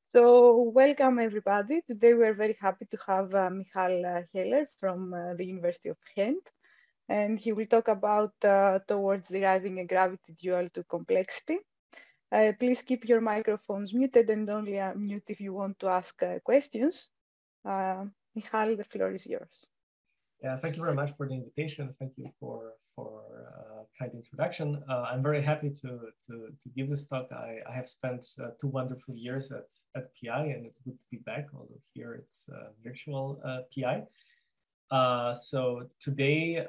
So welcome everybody. Today we are very happy to have Michal Heller from the University of Ghent, and he will talk about towards deriving a gravity dual to complexity. Please keep your microphones muted and only unmute if you want to ask questions. Michal, the floor is yours. Yeah, thank you very much for the invitation. Thank you for kind introduction. I'm very happy to give this talk. I have spent 2 wonderful years at PI, and it's good to be back, although here it's virtual PI. So today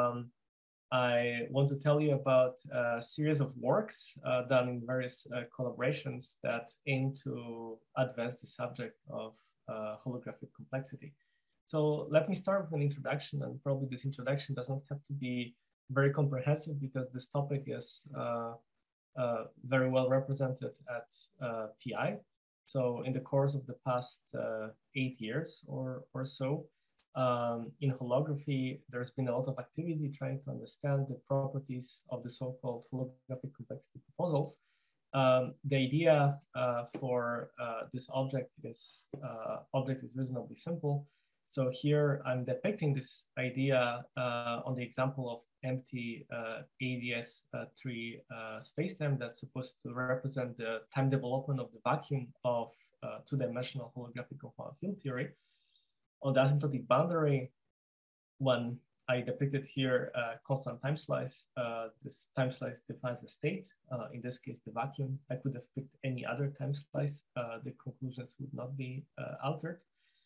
I want to tell you about a series of works done in various collaborations that aim to advance the subject of holographic complexity. So let me start with an introduction, and probably this introduction doesn't have to be very comprehensive because this topic is very well represented at PI. So in the course of the past 8 years or so, in holography, there's been a lot of activity trying to understand the properties of the so-called holographic complexity proposals. The idea for this object is reasonably simple. So here I'm depicting this idea on the example of empty ADS-3 spacetime that's supposed to represent the time development of the vacuum of two-dimensional holographic conformal field theory. On the asymptotic boundary, when I depicted here a constant time slice, this time slice defines a state. In this case, the vacuum. I could have picked any other time slice. The conclusions would not be altered.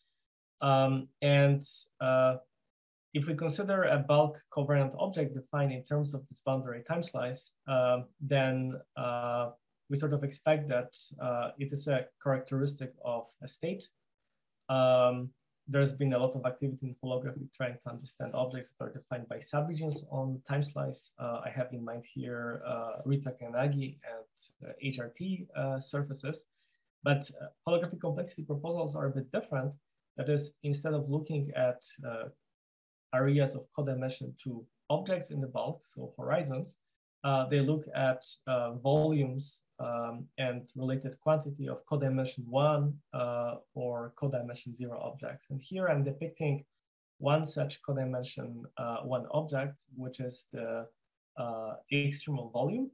If we consider a bulk covariant object defined in terms of this boundary time slice, then we sort of expect that it is a characteristic of a state. There's been a lot of activity in holography trying to understand objects that are defined by subregions on time slice. I have in mind here Rita Kanagi and HRT surfaces, but holographic complexity proposals are a bit different. That is, instead of looking at areas of codimension to objects in the bulk, so horizons, they look at volumes and related quantity of codimension 1 or codimension 0 objects. And here I'm depicting one such codimension 1 object, which is the extremal volume.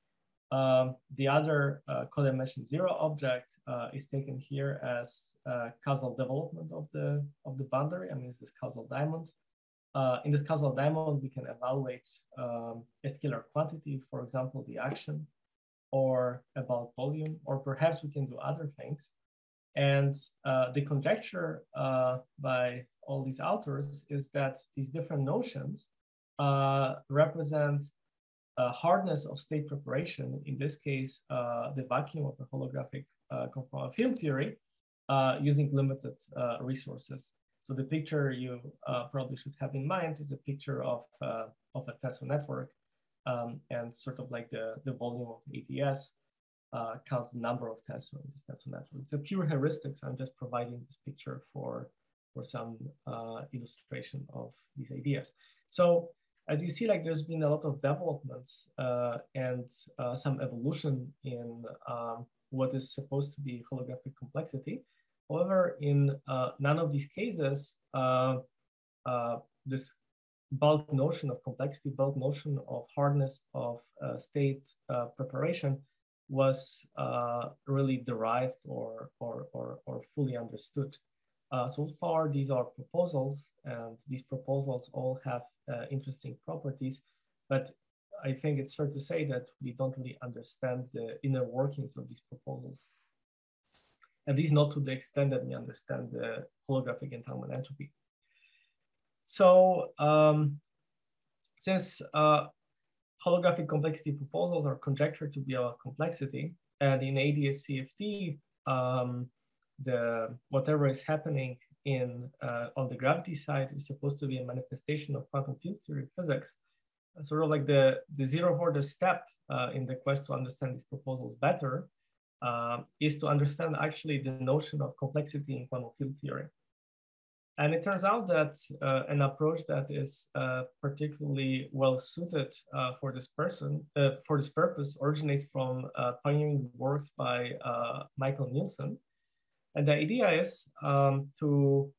The other codimension 0 object is taken here as causal development of the boundary. I mean, it's this causal diamond. In this causal diamond, we can evaluate a scalar quantity, for example, the action, or a bulk volume, or perhaps we can do other things. And the conjecture by all these authors is that these different notions represent hardness of state preparation, in this case, the vacuum of the holographic conformal field theory, using limited resources. So the picture you probably should have in mind is a picture of a tensor network, and sort of like the volume of ADS counts the number of tensor in this tensor network. It's a pure heuristic, so I'm just providing this picture for some illustration of these ideas. So as you see, like there's been a lot of developments and some evolution in what is supposed to be holographic complexity. However, in none of these cases, this bulk notion of complexity, bulk notion of hardness of state preparation was really derived or fully understood. So far, these are proposals, and these proposals all have interesting properties, but I think it's fair to say that we don't really understand the inner workings of these proposals, at least not to the extent that we understand the holographic entanglement entropy. So since holographic complexity proposals are conjectured to be about complexity, and in ADS-CFT, whatever is happening on the gravity side is supposed to be a manifestation of quantum field theory physics. Sort of like the zero-order step in the quest to understand these proposals better is to understand actually the notion of complexity in quantum field theory. And it turns out that an approach that is particularly well suited for this purpose originates from pioneering works by Michael Nielsen. And the idea is to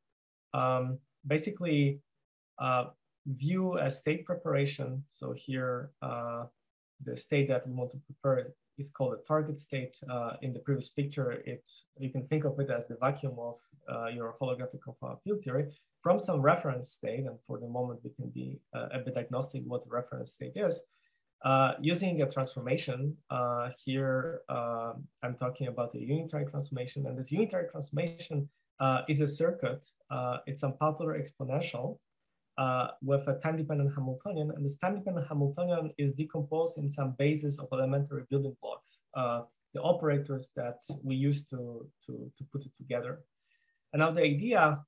basically view a state preparation. So here, the state that we want to prepare is called a target state. In the previous picture, you can think of it as the vacuum of your holographic conformal field theory from some reference state. And for the moment, we can be a bit agnostic what the reference state is. Using a transformation, here I'm talking about a unitary transformation, and this unitary transformation is a circuit. It's a popular exponential with a time-dependent Hamiltonian, and this time-dependent Hamiltonian is decomposed in some basis of elementary building blocks, the operators that we use to put it together. And now the idea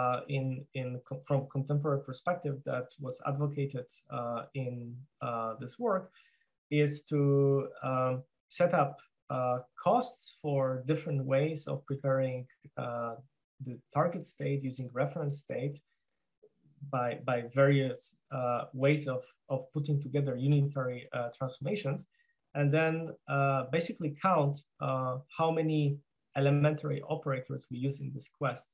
from contemporary perspective that was advocated in this work is to set up costs for different ways of preparing the target state using reference state by various ways of putting together unitary transformations, and then basically count how many elementary operators we use in this quest.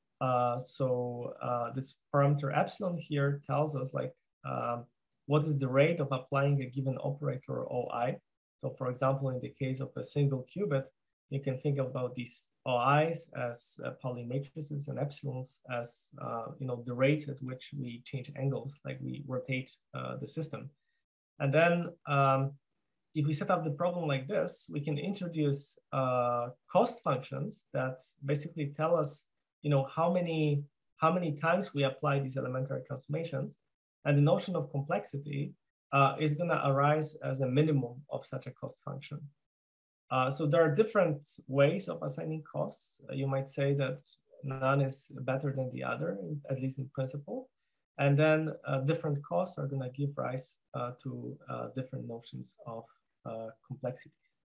So this parameter epsilon here tells us like what is the rate of applying a given operator OI. So for example, in the case of a single qubit, you can think about these OIs as Pauli matrices and epsilons as the rates at which we change angles, like we rotate the system. And then if we set up the problem like this, we can introduce cost functions that basically tell us, how many times we apply these elementary transformations, and the notion of complexity is going to arise as a minimum of such a cost function. So there are different ways of assigning costs. You might say that none is better than the other, at least in principle. And then different costs are going to give rise to different notions of complexity.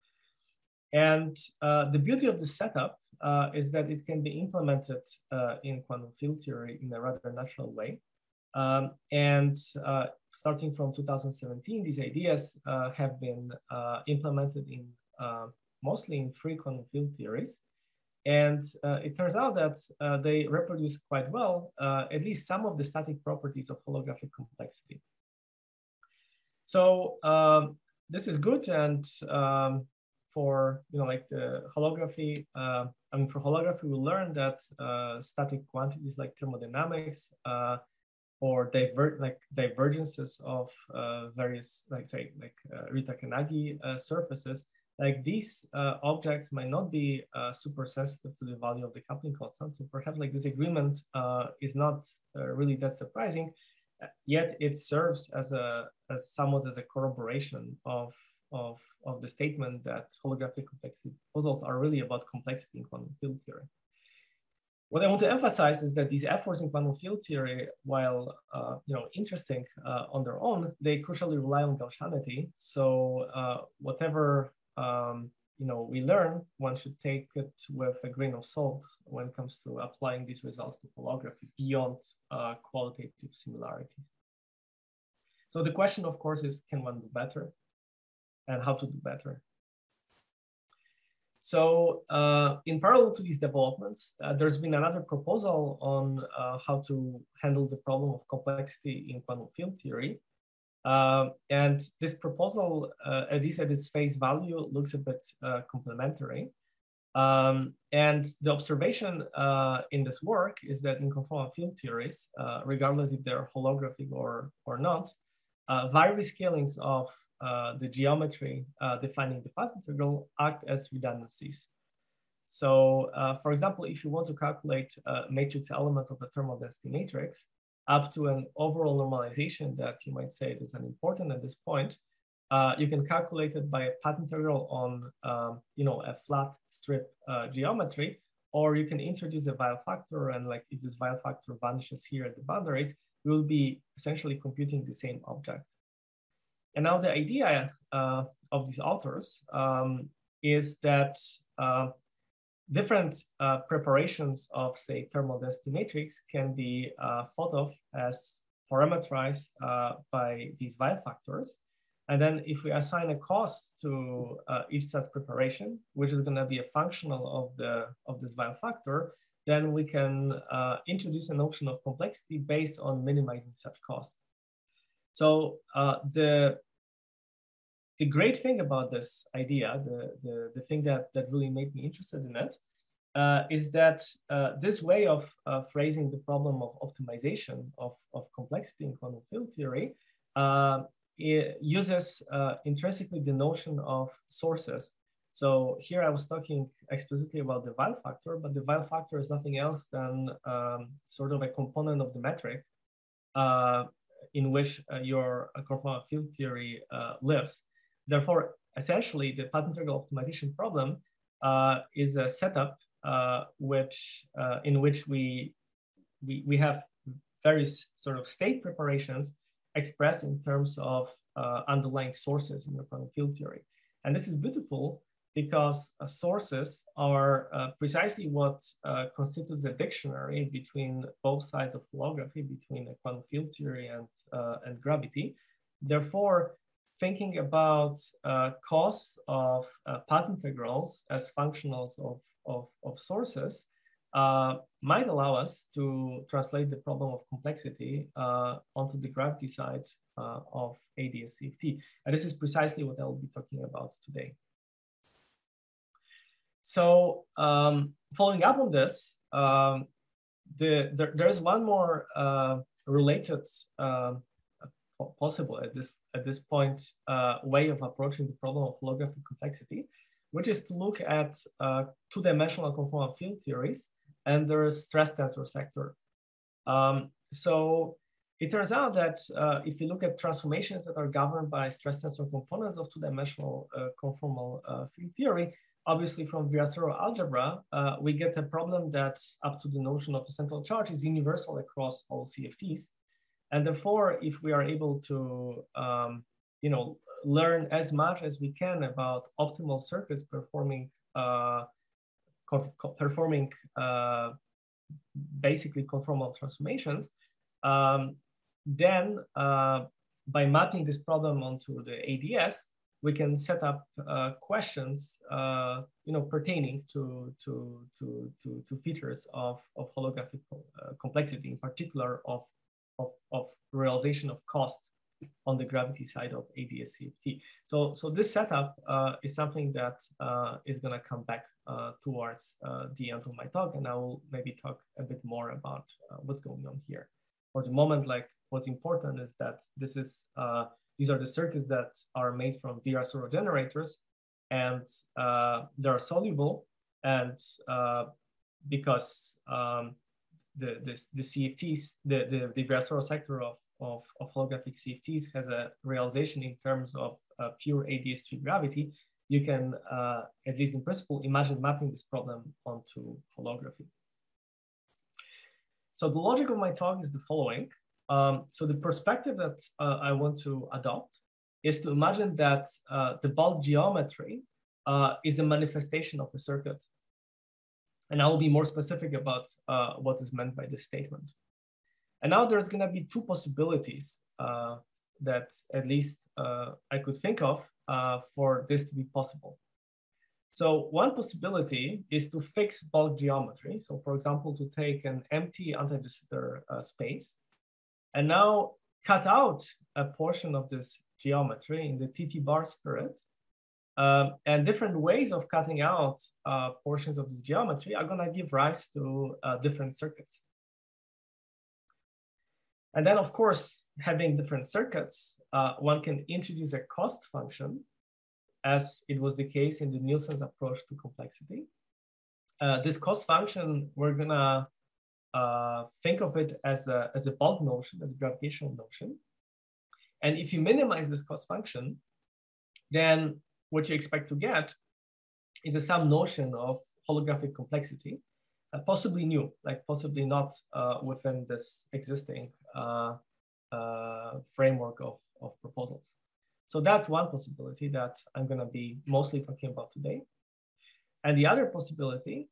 And the beauty of this setup is that it can be implemented in quantum field theory in a rather natural way. Starting from 2017, these ideas have been implemented in mostly in free quantum field theories. And it turns out that they reproduce quite well, at least some of the static properties of holographic complexity. So this is good. And for like the holography, for holography, we learned that static quantities like thermodynamics or divergences of various, Rita Kanagi surfaces, like these objects might not be super sensitive to the value of the coupling constant. So perhaps like this agreement is not really that surprising, yet it serves as somewhat as a corroboration of the statement that holographic complexity proposals are really about complexity in quantum field theory. What I want to emphasize is that these efforts in quantum field theory, while interesting on their own, they crucially rely on Gaussianity. So whatever we learn, one should take it with a grain of salt when it comes to applying these results to holography beyond qualitative similarities. So the question, of course, is can one do better, and how to do better? So in parallel to these developments, there's been another proposal on how to handle the problem of complexity in quantum field theory. And this proposal, at least at its face value, looks a bit complementary. And the observation in this work is that in conformal field theories, regardless if they're holographic or not, various scalings of the geometry defining the path integral act as redundancies. So for example, if you want to calculate matrix elements of a thermal density matrix up to an overall normalization that you might say is unimportant at this point, you can calculate it by a path integral on a flat strip geometry, or you can introduce a Weyl factor, and like if this Weyl factor vanishes here at the boundaries, we will be essentially computing the same object. And now the idea of these authors is that different preparations of, say, thermal density matrix can be thought of as parameterized by these Weyl factors. And then if we assign a cost to each such preparation, which is going to be a functional of this Weil factor, then we can introduce a notion of complexity based on minimizing such cost. So the great thing about this idea, the thing that really made me interested in it, is that this way of phrasing the problem of optimization of complexity in quantum field theory it uses intrinsically the notion of sources. So here I was talking explicitly about the Weil factor, but the Weil factor is nothing else than sort of a component of the metric in which your conformal field theory lives. Therefore, essentially, the path integral optimization problem is a setup in which we have various sort of state preparations expressed in terms of underlying sources in your quantum field theory. And this is beautiful because sources are precisely what constitutes a dictionary between both sides of holography, between a quantum field theory and gravity. Therefore, thinking about costs of path integrals as functionals of sources might allow us to translate the problem of complexity onto the gravity side of ADS-CFT. And this is precisely what I'll be talking about today. So following up on this, there's one more related possible at this point way of approaching the problem of holographic complexity, which is to look at two-dimensional conformal field theories and their stress tensor sector. So it turns out that if you look at transformations that are governed by stress tensor components of two-dimensional conformal field theory, obviously from Virasoro algebra, we get a problem that up to the notion of a central charge is universal across all CFTs. And therefore, if we are able to learn as much as we can about optimal circuits performing basically conformal transformations, then by mapping this problem onto the ADS, we can set up questions pertaining to features of holographic complexity, in particular of realization of cost on the gravity side of ADS-CFT. So this setup is something that is going to come back towards the end of my talk, and I will maybe talk a bit more about what's going on here. For the moment, like what's important is that this is these are the circuits that are made from Virasoro generators, and they are soluble, and because the CFTs, the Virasoro sector of holographic CFTs has a realization in terms of pure ADS-3 gravity, you can, at least in principle, imagine mapping this problem onto holography. So the logic of my talk is the following. So the perspective that I want to adopt is to imagine that the bulk geometry is a manifestation of the circuit. And I will be more specific about what is meant by this statement. And now there's going to be two possibilities that at least I could think of for this to be possible. So one possibility is to fix bulk geometry. So for example, to take an empty anti-de Sitter space and now cut out a portion of this geometry in the TT bar spirit. And different ways of cutting out portions of the geometry are going to give rise to different circuits. And then, of course, having different circuits, one can introduce a cost function, as it was the case in the Nielsen's approach to complexity. This cost function, we're going to think of it as a bulk notion, as a gravitational notion. And if you minimize this cost function, then what you expect to get is some notion of holographic complexity, possibly new, like possibly not within this existing framework of proposals. So that's one possibility that I'm going to be mostly talking about today. And the other possibility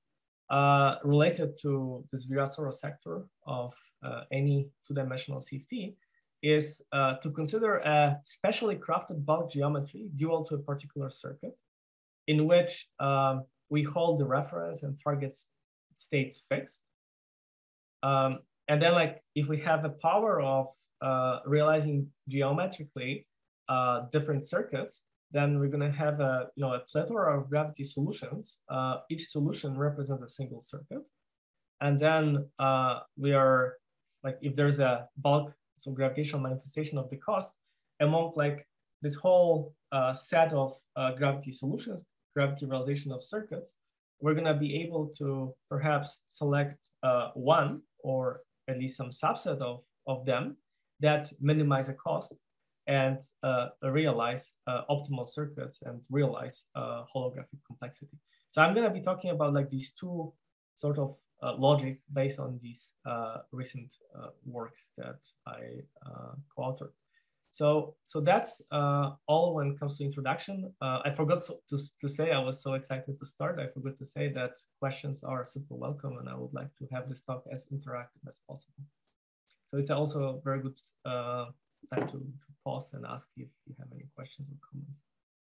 related to this Virasoro sector of any two-dimensional CFT is to consider a specially crafted bulk geometry dual to a particular circuit in which we hold the reference and target states fixed. And then like if we have the power of realizing geometrically different circuits, then we're going to have a plethora of gravity solutions. Each solution represents a single circuit. And then we are like, if there's a bulk, so gravitational manifestation of the cost among like this whole set of gravity solutions, gravity realization of circuits, we're going to be able to perhaps select one or at least some subset of them that minimize the cost and realize optimal circuits and realize holographic complexity. So I'm going to be talking about like these two sort of logic based on these recent works that I co-authored. So that's all when it comes to introduction. I forgot to say, I was so excited to start. I forgot to say that questions are super welcome, and I would like to have this talk as interactive as possible. So it's also a very good time to pause and ask if you have any questions or comments.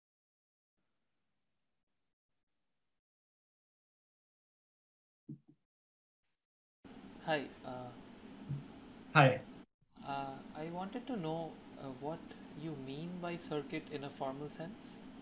Hi. Hi. I wanted to know what you mean by circuit in a formal sense.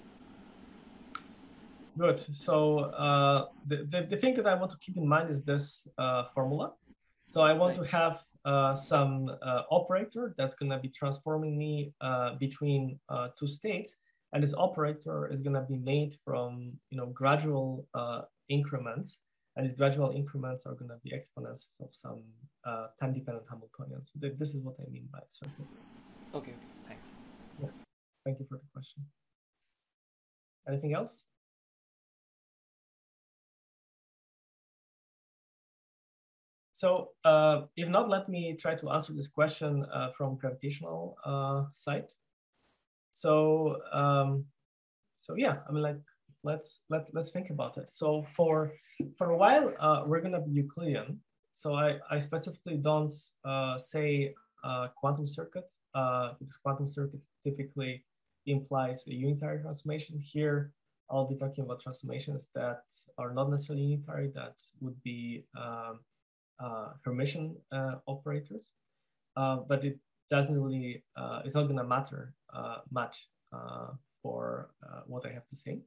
Good. So the thing that I want to keep in mind is this formula. So I want to have some operator that's going to be transforming me between two states, and this operator is going to be made from gradual increments, and these gradual increments are going to be exponents of some time-dependent Hamiltonians. So this is what I mean by circuit. Okay. Thanks. Yeah. Thank you for the question. Anything else? So if not, let me try to answer this question from gravitational side. So yeah, I mean, like let's think about it. So for a while, we're gonna be Euclidean. So I specifically don't say quantum circuit because quantum circuit typically implies a unitary transformation. Here, I'll be talking about transformations that are not necessarily unitary, that would be Hermitian operators, but it doesn't really, it's not gonna matter much for what I have to say.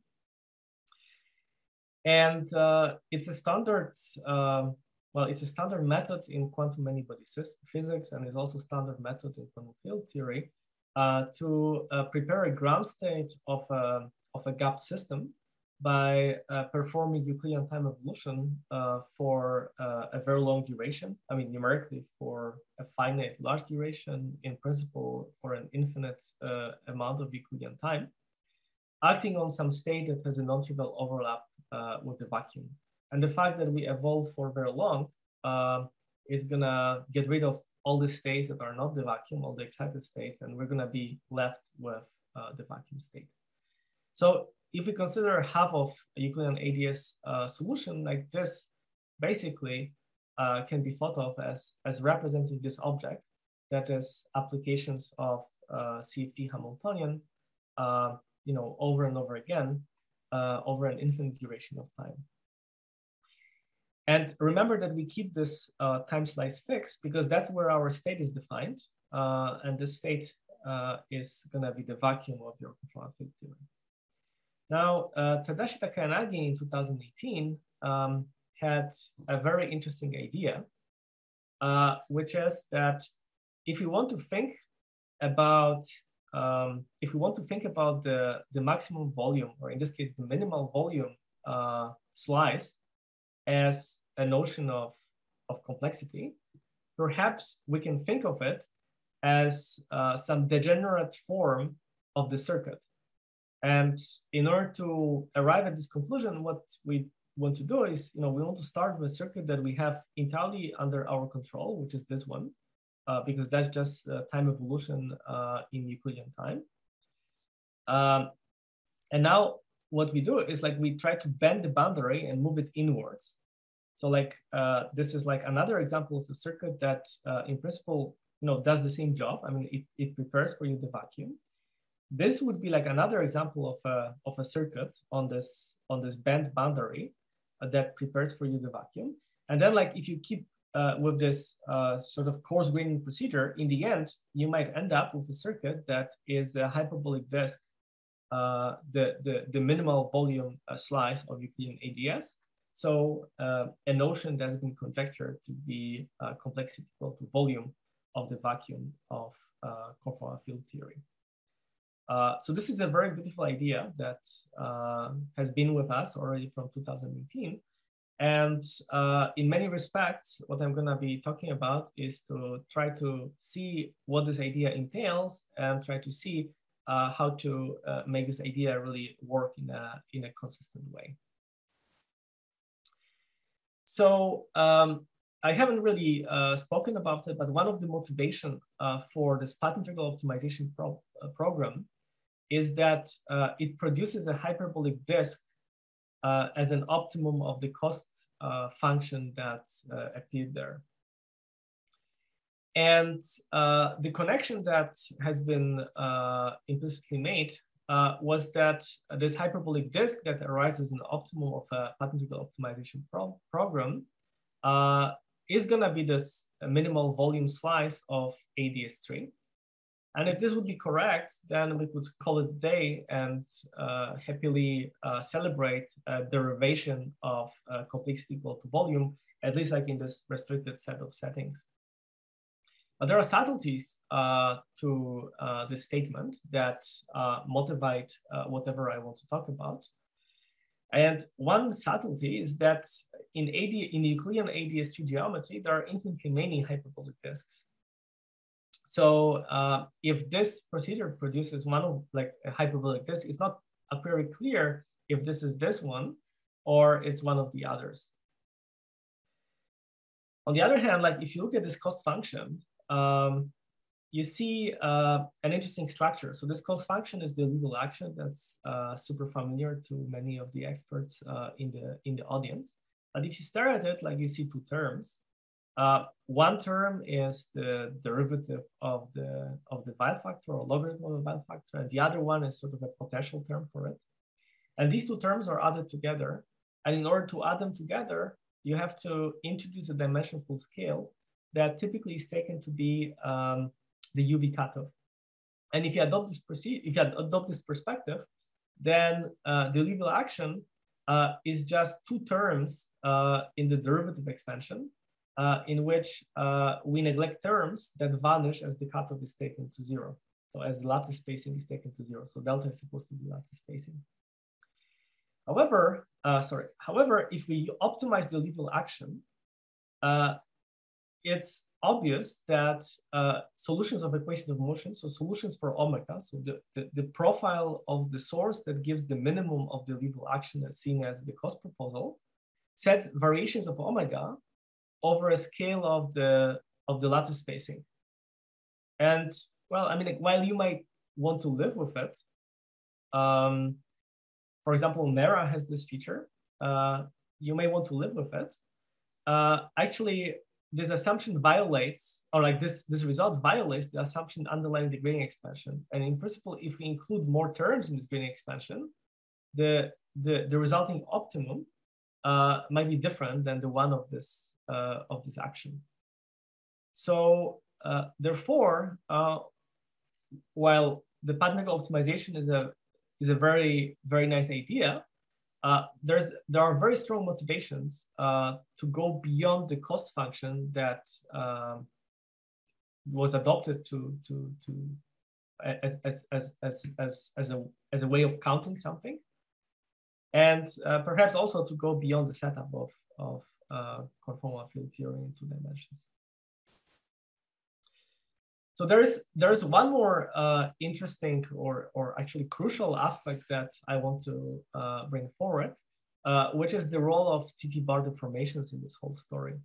And it's a standard, well, it's a standard method in quantum many-body physics, and is also standard method in quantum field theory to prepare a ground state of a gap system by performing Euclidean time evolution for a very long duration. I mean, numerically for a finite large duration, in principle for an infinite amount of Euclidean time, acting on some state that has a non-trivial overlap with the vacuum. And the fact that we evolve for very long is gonna get rid of all the states that are not the vacuum, all the excited states, and we're gonna be left with the vacuum state. So if we consider half of a Euclidean ADS solution like this, basically can be thought of as representing this object, that is applications of CFT Hamiltonian, over and over again, over an infinite duration of time. And remember that we keep this time slice fixed because that's where our state is defined, and the state is gonna be the vacuum of your conformal field theory. Now, Tadashi Takayanagi in 2018 had a very interesting idea, which is that if we want to think about the maximum volume, or in this case, the minimal volume slice as a notion of complexity, perhaps we can think of it as some degenerate form of the circuit. And in order to arrive at this conclusion, what we want to do is, we want to start with a circuit that we have entirely under our control, which is this one, because that's just time evolution in Euclidean time. And now what we do is like we try to bend the boundary and move it inwards. So like this is like another example of a circuit that in principle, does the same job. I mean, it prepares for you the vacuum. This would be like another example of a circuit on this band boundary that prepares for you the vacuum. And then, like, if you keep with this sort of coarse graining procedure, in the end, you might end up with a circuit that is a hyperbolic disk, the minimal volume slice of Euclidean ADS. So a notion that's been conjectured to be complexity equal to volume of the vacuum of conformal field theory. So this is a very beautiful idea that has been with us already from 2018. And in many respects, what I'm going to be talking about is to try to see what this idea entails and try to see how to make this idea really work in a consistent way. So I haven't really spoken about it, but one of the motivation for this path integral optimization program is that it produces a hyperbolic disk as an optimum of the cost function that appeared there. And the connection that has been implicitly made was that this hyperbolic disk that arises in the optimum of a path integral optimization program is going to be this minimal volume slice of ADS3. And if this would be correct, then we could call it a day and happily celebrate derivation of complexity equal to volume, at least like in this restricted set of settings. But there are subtleties to this statement that motivate whatever I want to talk about. And one subtlety is that in Euclidean ADS3 geometry, there are infinitely many hyperbolic disks. So if this procedure produces one of like a hyperbolic disk, it's not a priori clear if this is this one or it's one of the others. On the other hand, like if you look at this cost function, you see an interesting structure. So this cost function is the Liouville action that's super familiar to many of the experts in the audience. But if you stare at it, like you see two terms. One term is the derivative of the Weil factor or logarithm of the Weil factor, and the other one is sort of a potential term for it. And these two terms are added together. And in order to add them together, you have to introduce a dimensionful scale that typically is taken to be the UV cutoff. And if you adopt this perspective, then the Liouville action is just two terms in the derivative expansion. In which we neglect terms that vanish as the cutoff is taken to 0. So as the lattice spacing is taken to 0. So delta is supposed to be lattice spacing. However, if we optimize the Liouville action, it's obvious that solutions of equations of motion, so solutions for omega, so the profile of the source that gives the minimum of the Liouville action as seen as the cost proposal, sets variations of omega over a scale of the lattice spacing. And well, I mean, like, while you might want to live with it, for example, Nera has this feature. You may want to live with it. Actually, this assumption violates, or like this result violates the assumption underlying the gradient expansion. And in principle, if we include more terms in this gradient expansion, the resulting optimum might be different than the one of this action. So therefore, while the path integral optimization is a very, very nice idea, there are very strong motivations to go beyond the cost function that was adopted as a way of counting something, and perhaps also to go beyond the setup of conformal field theory in 2 dimensions. So there's one more interesting or actually crucial aspect that I want to bring forward, which is the role of TT-bar deformations in this whole story.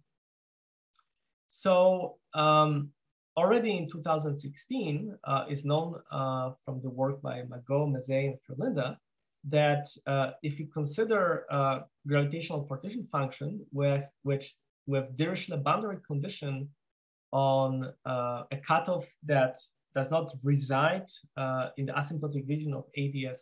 So already in 2016, it's known from the work by Magot, Mazet, and Ferlinda that if you consider gravitational partition function with Dirichlet boundary condition on a cutoff that does not reside in the asymptotic region of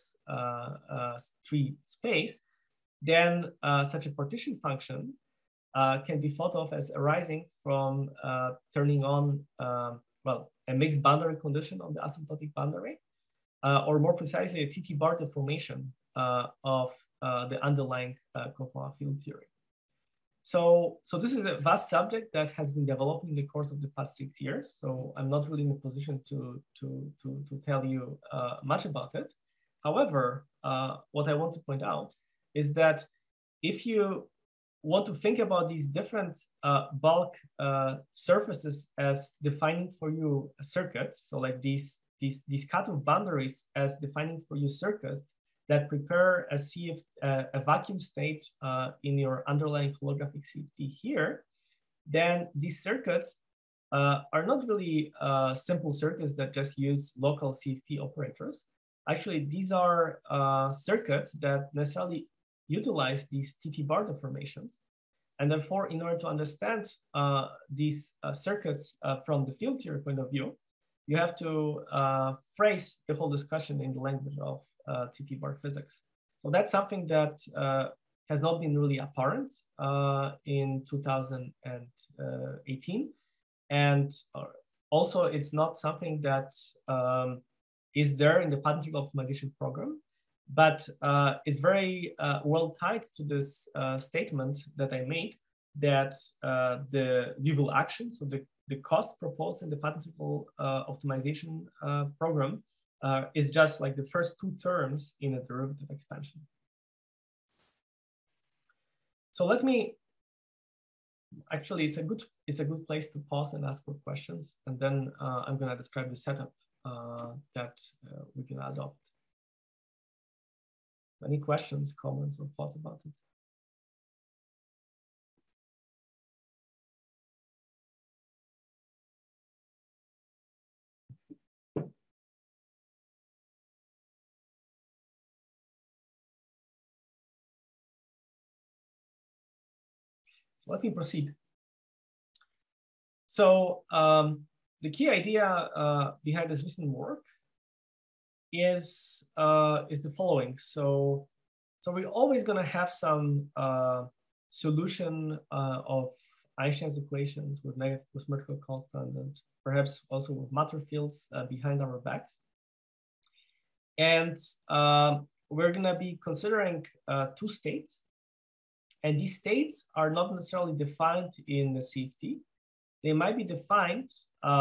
ADS3 space, then such a partition function can be thought of as arising from turning on, well, a mixed boundary condition of the asymptotic boundary, or more precisely, a TT bar deformation of the underlying conformal field theory. So this is a vast subject that has been developing in the course of the past 6 years. So I'm not really in a position to tell you much about it. However, what I want to point out is that if you want to think about these different bulk surfaces as defining for you a circuit, so like these cutoff boundaries as defining for you circuits that prepare a vacuum state in your underlying holographic CFT here, then these circuits are not really simple circuits that just use local CFT operators. Actually, these are circuits that necessarily utilize these TT bar deformations. And therefore, in order to understand these circuits from the field theory point of view, you have to phrase the whole discussion in the language of TT bar physics. So that's something that has not been really apparent in 2018. And also, it's not something that is there in the patented optimization program. But it's very well tied to this statement that I made that the Duval action, so the cost proposed in the patentable optimization program is just like the first two terms in a derivative expansion. So let me, actually it's a good place to pause and ask for questions. And then I'm gonna describe the setup that we can adopt. Any questions, comments, or thoughts about it? Let me proceed. So the key idea behind this recent work is the following. So we're always going to have some solution of Einstein's equations with negative cosmological constant, and perhaps also with matter fields behind our backs. And we're going to be considering two states. And these states are not necessarily defined in the CFT. They might be defined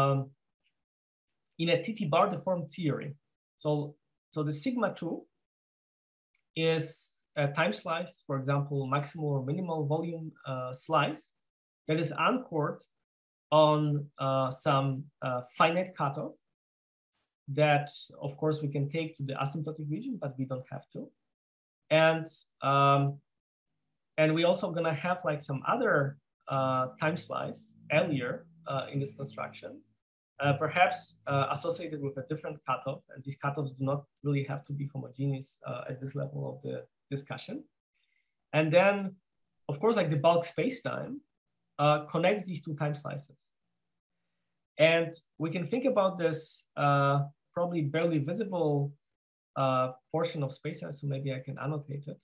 in a TT bar deformed theory. So the sigma 2 is a time slice, for example, maximal or minimal volume slice that is anchored on some finite cutoff that, of course, we can take to the asymptotic region, but we don't have to. And we also gonna have like some other time slice earlier in this construction, perhaps associated with a different cutoff, and these cutoffs do not really have to be homogeneous at this level of the discussion. And then, of course, like the bulk spacetime connects these two time slices. And we can think about this probably barely visible portion of spacetime, so maybe I can annotate it.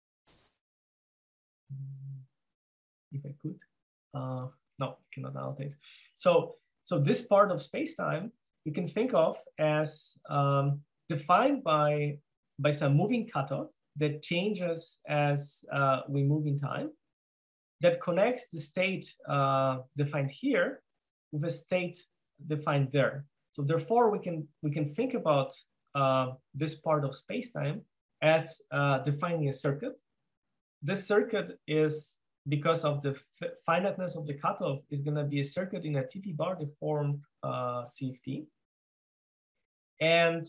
If I could. No, I cannot annotate. So this part of spacetime you can think of as defined by some moving cutoff that changes as we move in time, that connects the state defined here with a state defined there. So therefore, we can think about this part of spacetime as defining a circuit. This circuit is, because of the finiteness of the cutoff, is going to be a circuit in a TT bar deformed CFT. And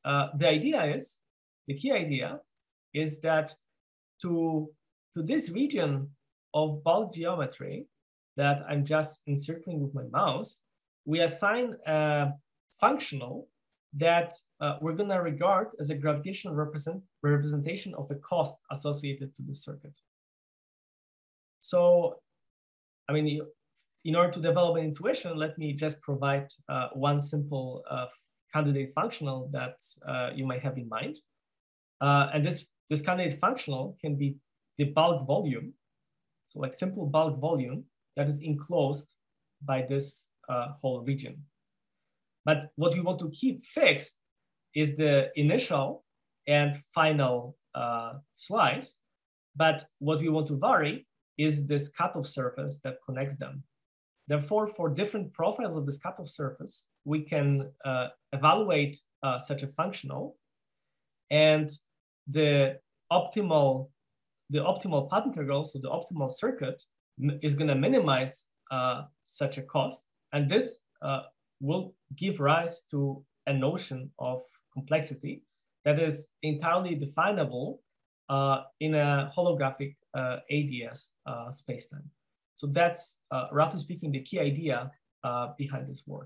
the key idea is that to this region of bulk geometry that I'm just encircling with my mouse, we assign a functional that we're going to regard as a gravitational representation of a cost associated to the circuit. So, I mean, in order to develop an intuition, let me just provide one simple candidate functional that you might have in mind. And this candidate functional can be the bulk volume, so like simple bulk volume that is enclosed by this whole region. But what we want to keep fixed is the initial and final slice. But what we want to vary is this cutoff surface that connects them. Therefore, for different profiles of this cutoff surface, we can evaluate such a functional, and the optimal path integral, so the optimal circuit, is going to minimize such a cost, and this will give rise to a notion of complexity that is entirely definable in a holographic ADS spacetime. So that's, roughly speaking, the key idea behind this work.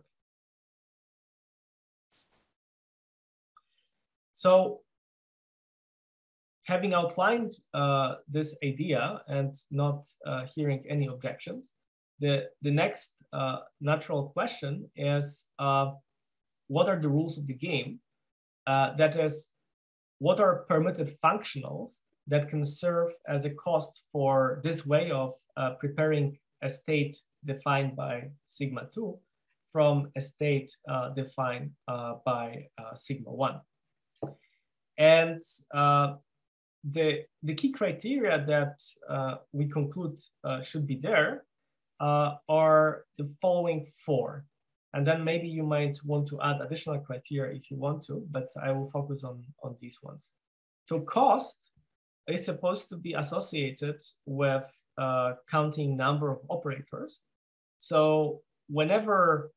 So having outlined this idea and not hearing any objections, the next natural question is, what are the rules of the game? That is, what are permitted functionals that can serve as a cost for this way of preparing a state defined by sigma 2 from a state defined by sigma 1. And the key criteria that we conclude should be there are the following 4. And then maybe you might want to add additional criteria if you want to, but I will focus on these ones. So cost is supposed to be associated with counting number of operators. So whenever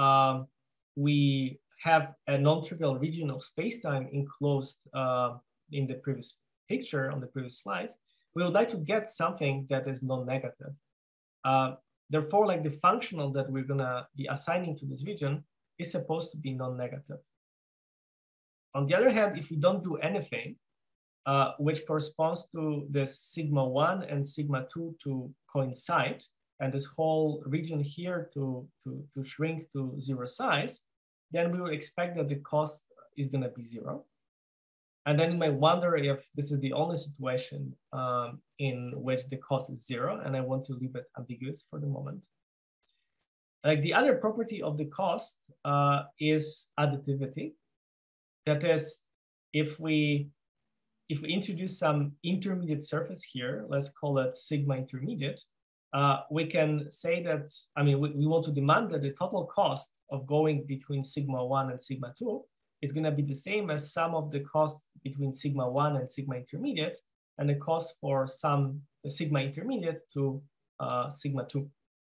we have a non-trivial region of spacetime enclosed in the previous picture on the previous slide, we would like to get something that is non-negative. Therefore, like the functional that we're gonna be assigning to this region is supposed to be non-negative. On the other hand, if we don't do anything, which corresponds to this sigma 1 and sigma 2 to coincide, and this whole region here to shrink to 0 size, then we will expect that the cost is gonna be 0. And then you might wonder if this is the only situation in which the cost is 0, and I want to leave it ambiguous for the moment. Like the other property of the cost is additivity. That is, if we introduce some intermediate surface here, let's call it sigma intermediate, we can say that, I mean, we want to demand that the total cost of going between sigma 1 and sigma 2 is going to be the same as sum of the cost between sigma 1 and sigma intermediate, and the cost for some sigma intermediate to sigma 2.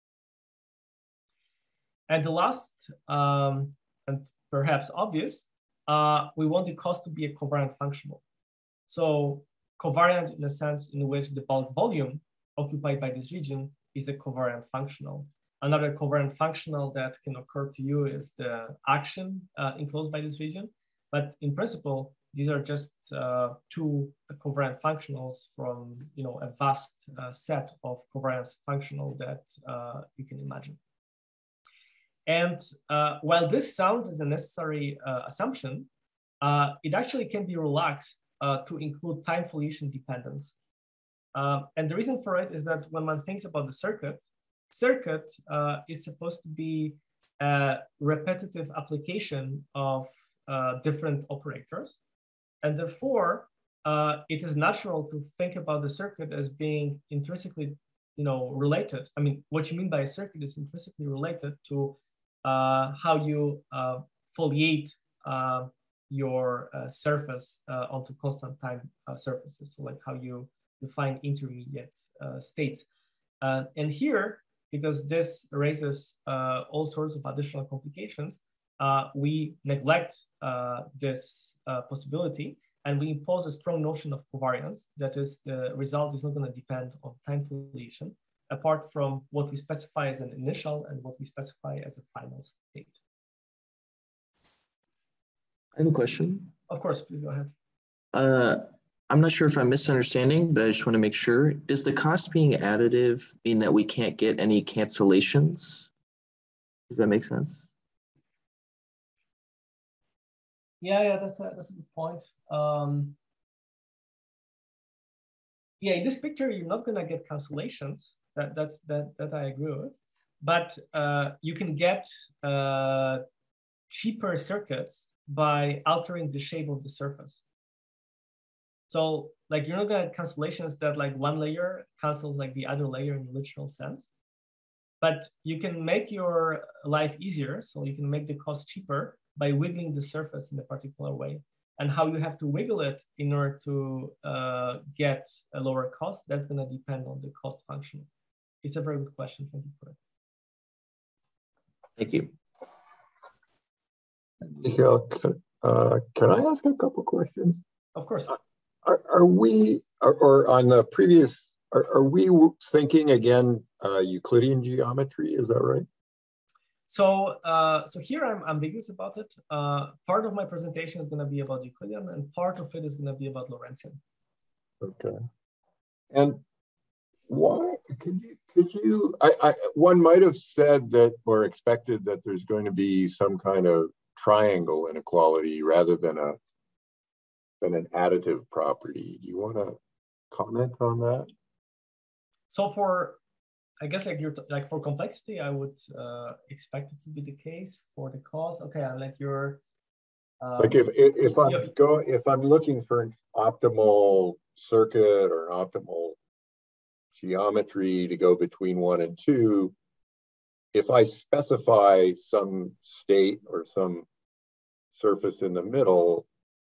And the last, and perhaps obvious, we want the cost to be a covariant functional. So covariant in the sense in which the bulk volume occupied by this region is a covariant functional. Another covariant functional that can occur to you is the action enclosed by this region. But in principle, these are just 2 covariant functionals from a vast set of covariance functional that you can imagine. And while this sounds as a necessary assumption, it actually can be relaxed to include time foliation dependence. And the reason for it is that when one thinks about the circuit is supposed to be a repetitive application of different operators. And therefore, it is natural to think about the circuit as being intrinsically related. I mean, what you mean by a circuit is intrinsically related to how you foliate your surface onto constant time surfaces, so like how you define intermediate states. And here, because this raises all sorts of additional complications, we neglect this possibility, and we impose a strong notion of covariance. That is, the result is not going to depend on time foliation, apart from what we specify as an initial and what we specify as a final state. I have a question. Of course, please go ahead. I'm not sure if I'm misunderstanding, but I just want to make sure. Does the cost being additive mean that we can't get any cancellations? Does that make sense? Yeah, that's a good point. Yeah, in this picture, you're not gonna get cancellations. That I agree with. But you can get cheaper circuits by altering the shape of the surface. So like you're not gonna get cancellations that like one layer cancels like the other layer in the literal sense. But you can make your life easier, so you can make the cost cheaper by wiggling the surface in a particular way. And how you have to wiggle it in order to get a lower cost, that's going to depend on the cost function. It's a very good question. Thank you for it. Thank you. Michael, can I ask a couple questions? Of course. Are we, or on the previous, are we thinking again Euclidean geometry? Is that right? So, so here I'm ambiguous about it. Part of my presentation is going to be about Euclidean, and part of it is going to be about Lorentzian. Okay. And why could you? One might have said that or expected that there's going to be some kind of triangle inequality rather than an additive property. Do you want to comment on that? So for, I guess like for complexity, I would expect it to be the case. For the cost, okay, I'm like your. Like if I'm looking for an optimal circuit or an optimal geometry to go between 1 and 2, if I specify some state or some surface in the middle,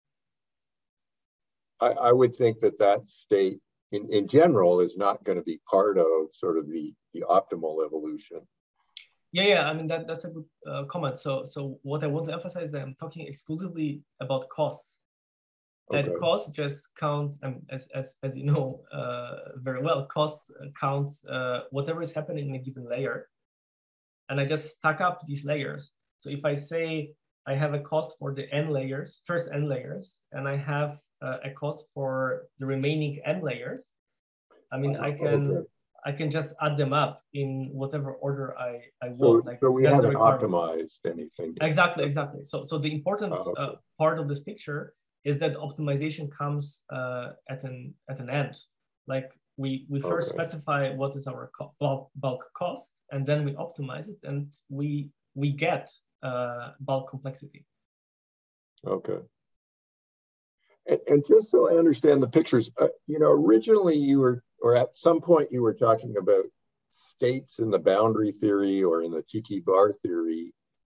I would think that state in general is not going to be part of sort of the optimal evolution. Yeah. I mean that's a good comment. So what I want to emphasize is that I'm talking exclusively about costs. Okay. And costs just count, as you know very well, costs count whatever is happening in a given layer, and I just stack up these layers. So if I say I have a cost for the first n layers, and I have a cost for the remaining n layers, I mean, I can just add them up in whatever order I want. So we haven't optimized anything yet. Exactly. So the important part of this picture is that optimization comes at an end. Like we first specify what is our bulk cost, and then we optimize it, and we get bulk complexity. Okay. And just so I understand the pictures, originally you were, or at some point you were talking about states in the boundary theory or in the TT-bar theory.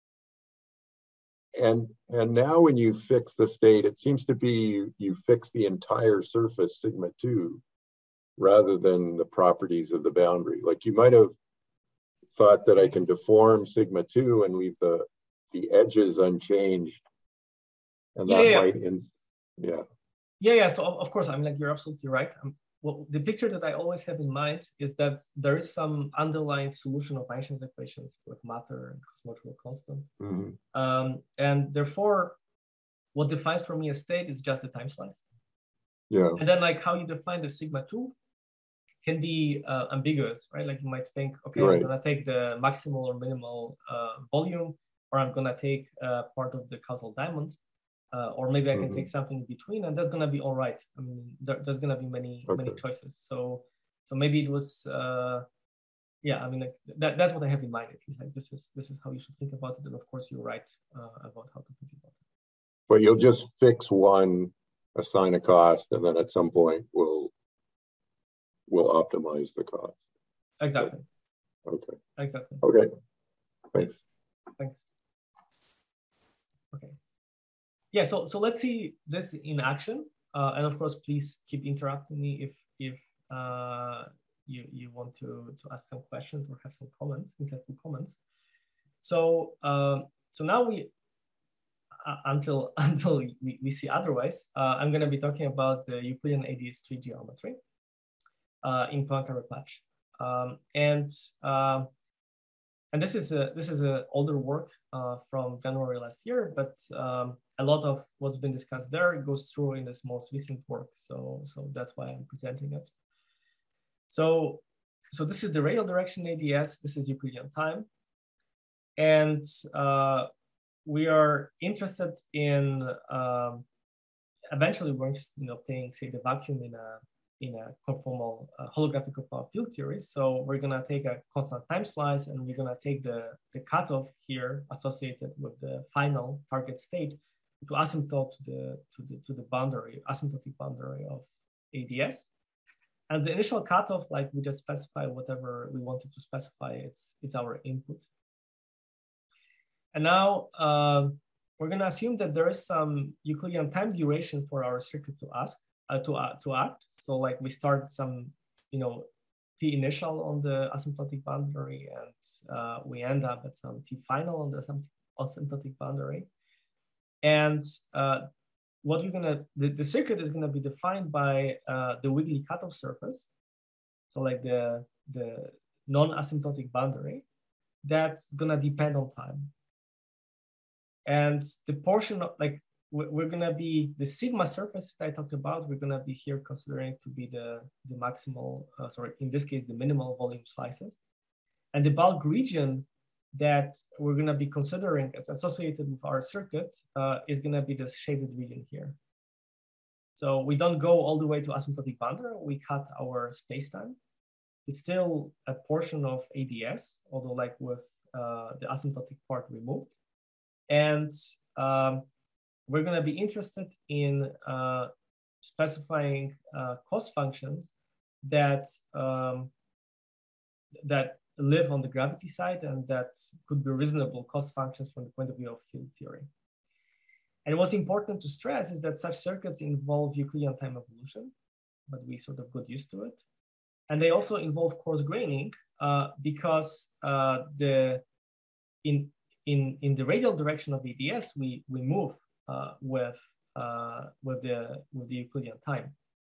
And now when you fix the state, it seems to be you fix the entire surface sigma 2 rather than the properties of the boundary. Like you might have thought that I can deform sigma 2 and leave the edges unchanged. And that might Yeah. So of course, I'm like, you're absolutely right. Well, the picture that I always have in mind is that there is some underlying solution of Einstein's equations with matter and cosmological constant. Mm-hmm. And therefore, what defines for me a state is just a time slice. Yeah. And then like how you define the sigma 2 can be ambiguous, right? Like you might think, okay, right. I'm gonna take the maximal or minimal volume, or I'm gonna take part of the causal diamond. Or maybe I can take something in between, and that's gonna be all right. I mean, there's gonna be many choices. So maybe it was, yeah. I mean, like that's what I have in mind. Like this is how you should think about it, and of course, you're right about how to think about it. But you'll just fix one, assign a cost, and then at some point we'll optimize the cost. Exactly. Okay. Exactly. Okay. Thanks. Okay. Yeah, so let's see this in action, and of course, please keep interrupting me if you want to ask some questions or have some comments, insightful comments. So now we until we see otherwise, I'm going to be talking about the Euclidean ADS3 geometry in Poincare-Replatsch, And this is a older work from January last year, but a lot of what's been discussed there goes through in this most recent work. So that's why I'm presenting it. So this is the radial direction ADS. This is Euclidean time, and we are interested in eventually we're interested in obtaining, say, the vacuum in a conformal holographic conformal field theory. So we're gonna take a constant time slice, and we're gonna take the cutoff here associated with the final target state to asymptote to the boundary, asymptotic boundary of ADS. And the initial cutoff, like we just specify whatever we wanted to specify, it's our input. And now we're gonna assume that there is some Euclidean time duration for our circuit to act. So like we start some, T initial on the asymptotic boundary, and we end up at some T final on the asymptotic boundary. And what you're the circuit is gonna be defined by the wiggly cutoff surface. So like the non-asymptotic boundary that's gonna depend on time. And the portion of we're gonna be the sigma surface that I talked about, we're gonna be here considering to be the maximal, in this case, the minimal volume slices. And the bulk region that we're gonna be considering as associated with our circuit is gonna be this shaded region here. So we don't go all the way to asymptotic boundary, we cut our spacetime. It's still a portion of ADS, although like with the asymptotic part removed. And we're going to be interested in specifying cost functions that that live on the gravity side and that could be reasonable cost functions from the point of view of field theory. And what's important to stress is that such circuits involve Euclidean time evolution, but we sort of got used to it. And they also involve coarse graining because in the radial direction of ADS, we move with the Euclidean time.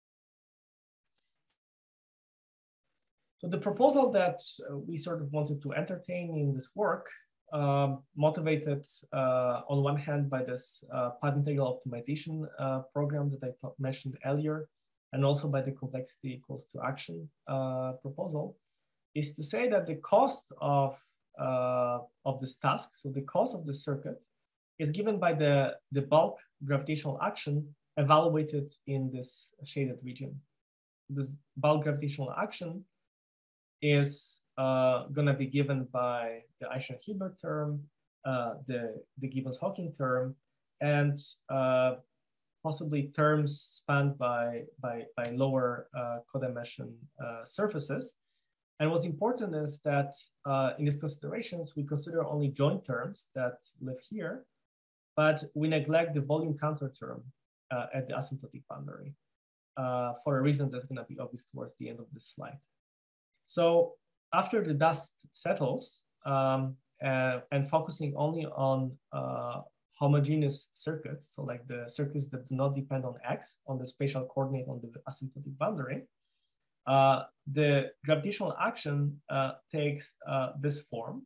So the proposal that we sort of wanted to entertain in this work, motivated on one hand by this path integral optimization program that I mentioned earlier, and also by the complexity equals to action proposal, is to say that the cost of this task, so the cost of the circuit, is given by the bulk gravitational action evaluated in this shaded region. This bulk gravitational action is going to be given by the Eichner-Hilbert term, the Gibbons-Hawking term, and possibly terms spanned by lower codimension surfaces. And what's important is that in these considerations, we consider only joint terms that live here, but we neglect the volume counter term at the asymptotic boundary for a reason that's going to be obvious towards the end of this slide. So after the dust settles and focusing only on homogeneous circuits, so like the circuits that do not depend on X, on the spatial coordinate on the asymptotic boundary, the gravitational action takes this form.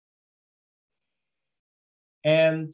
And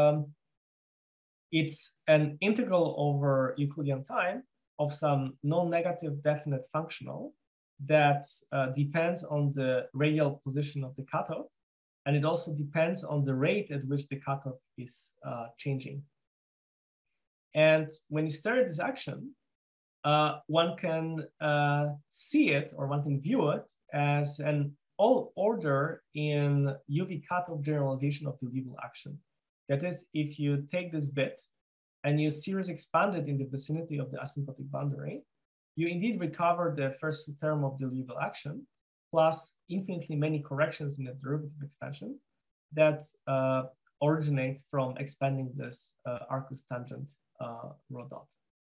it's an integral over Euclidean time of some non-negative definite functional that depends on the radial position of the cutoff. And it also depends on the rate at which the cutoff is changing. And when you stare at this action, one can see it, or one can view it as an all order in UV cutoff generalization of the Liouville action. That is, if you take this bit and you series expand it in the vicinity of the asymptotic boundary, you indeed recover the first term of the Liouville action, plus infinitely many corrections in the derivative expansion that originate from expanding this Arcus tangent rho dot.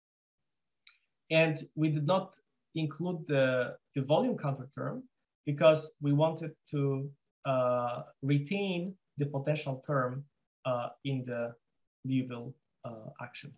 And we did not include the volume counter term because we wanted to retain the potential term in the Liouville action.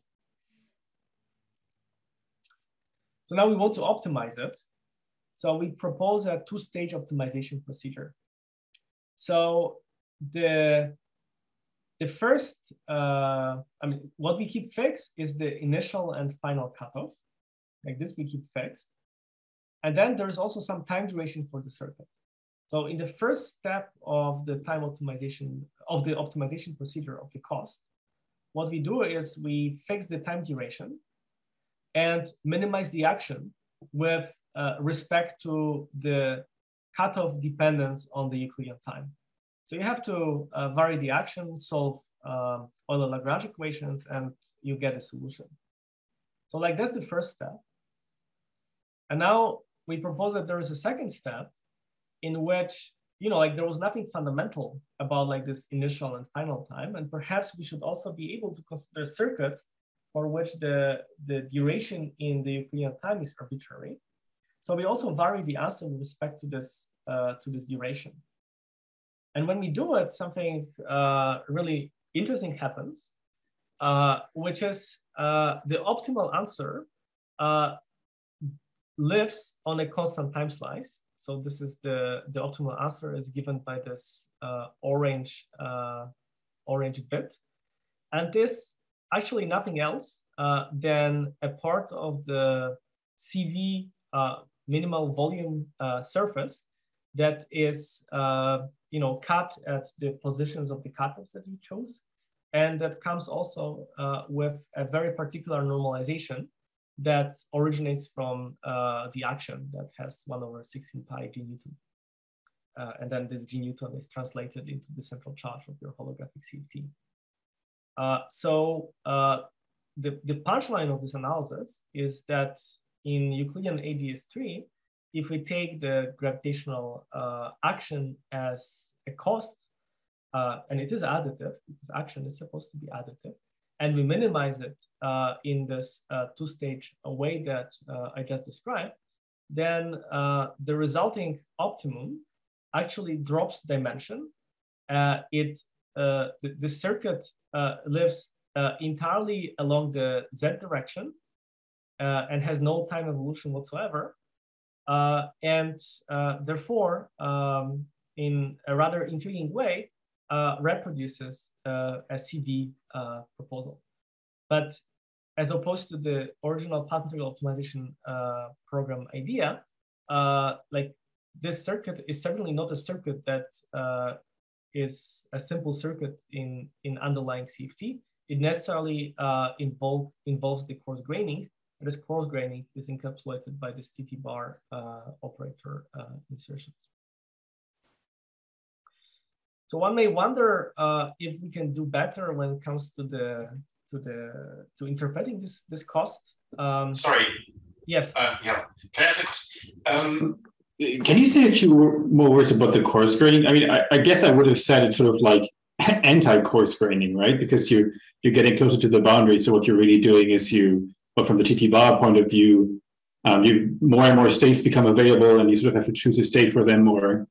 So now we want to optimize it. So we propose a two-stage optimization procedure. So the first, what we keep fixed is the initial and final cutoff. Like this, we keep fixed. And then there's also some time duration for the circuit. So in the first step of the time optimization, of the optimization procedure of the cost, what we do is we fix the time duration and minimize the action with respect to the cutoff dependence on the Euclidean time. So you have to vary the action, solve Euler-Lagrange equations, and you get a solution. So like that's the first step. And now we propose that there is a second step in which, like there was nothing fundamental about like this initial and final time. And perhaps we should also be able to consider circuits for which the duration in the Euclidean time is arbitrary. So we also vary the answer with respect to this duration. And when we do it, something really interesting happens, which is the optimal answer lives on a constant time slice. So this is the optimal answer is given by this orange bit. And this actually nothing else than a part of the CV minimal volume surface that is cut at the positions of the cutoffs that you chose. And that comes also with a very particular normalization that originates from the action that has 1/16 pi g Newton. And then this g Newton is translated into the central charge of your holographic CFT. So the punchline of this analysis is that in Euclidean ADS3, if we take the gravitational action as a cost, and it is additive because action is supposed to be additive, and we minimize it in this two-stage way that I just described, then the resulting optimum actually drops dimension. The circuit lives entirely along the Z direction and has no time evolution whatsoever. Therefore, in a rather intriguing way, reproduces a CV proposal. But as opposed to the original path-integral optimization program idea, like this circuit is certainly not a circuit that is a simple circuit in underlying CFT. It necessarily involves the coarse graining. This coarse graining is encapsulated by this TT bar operator insertions. So one may wonder if we can do better when it comes to interpreting this cost. Sorry. Yes. Yeah. Can I ask a question? Can you say a few more words about the coarse graining? I mean, I guess I would have said it's sort of like anti-coarse graining, right? Because you're getting closer to the boundary. So what you're really doing is but from the TT bar point of view, more and more states become available, and you sort of have to choose a state for them, or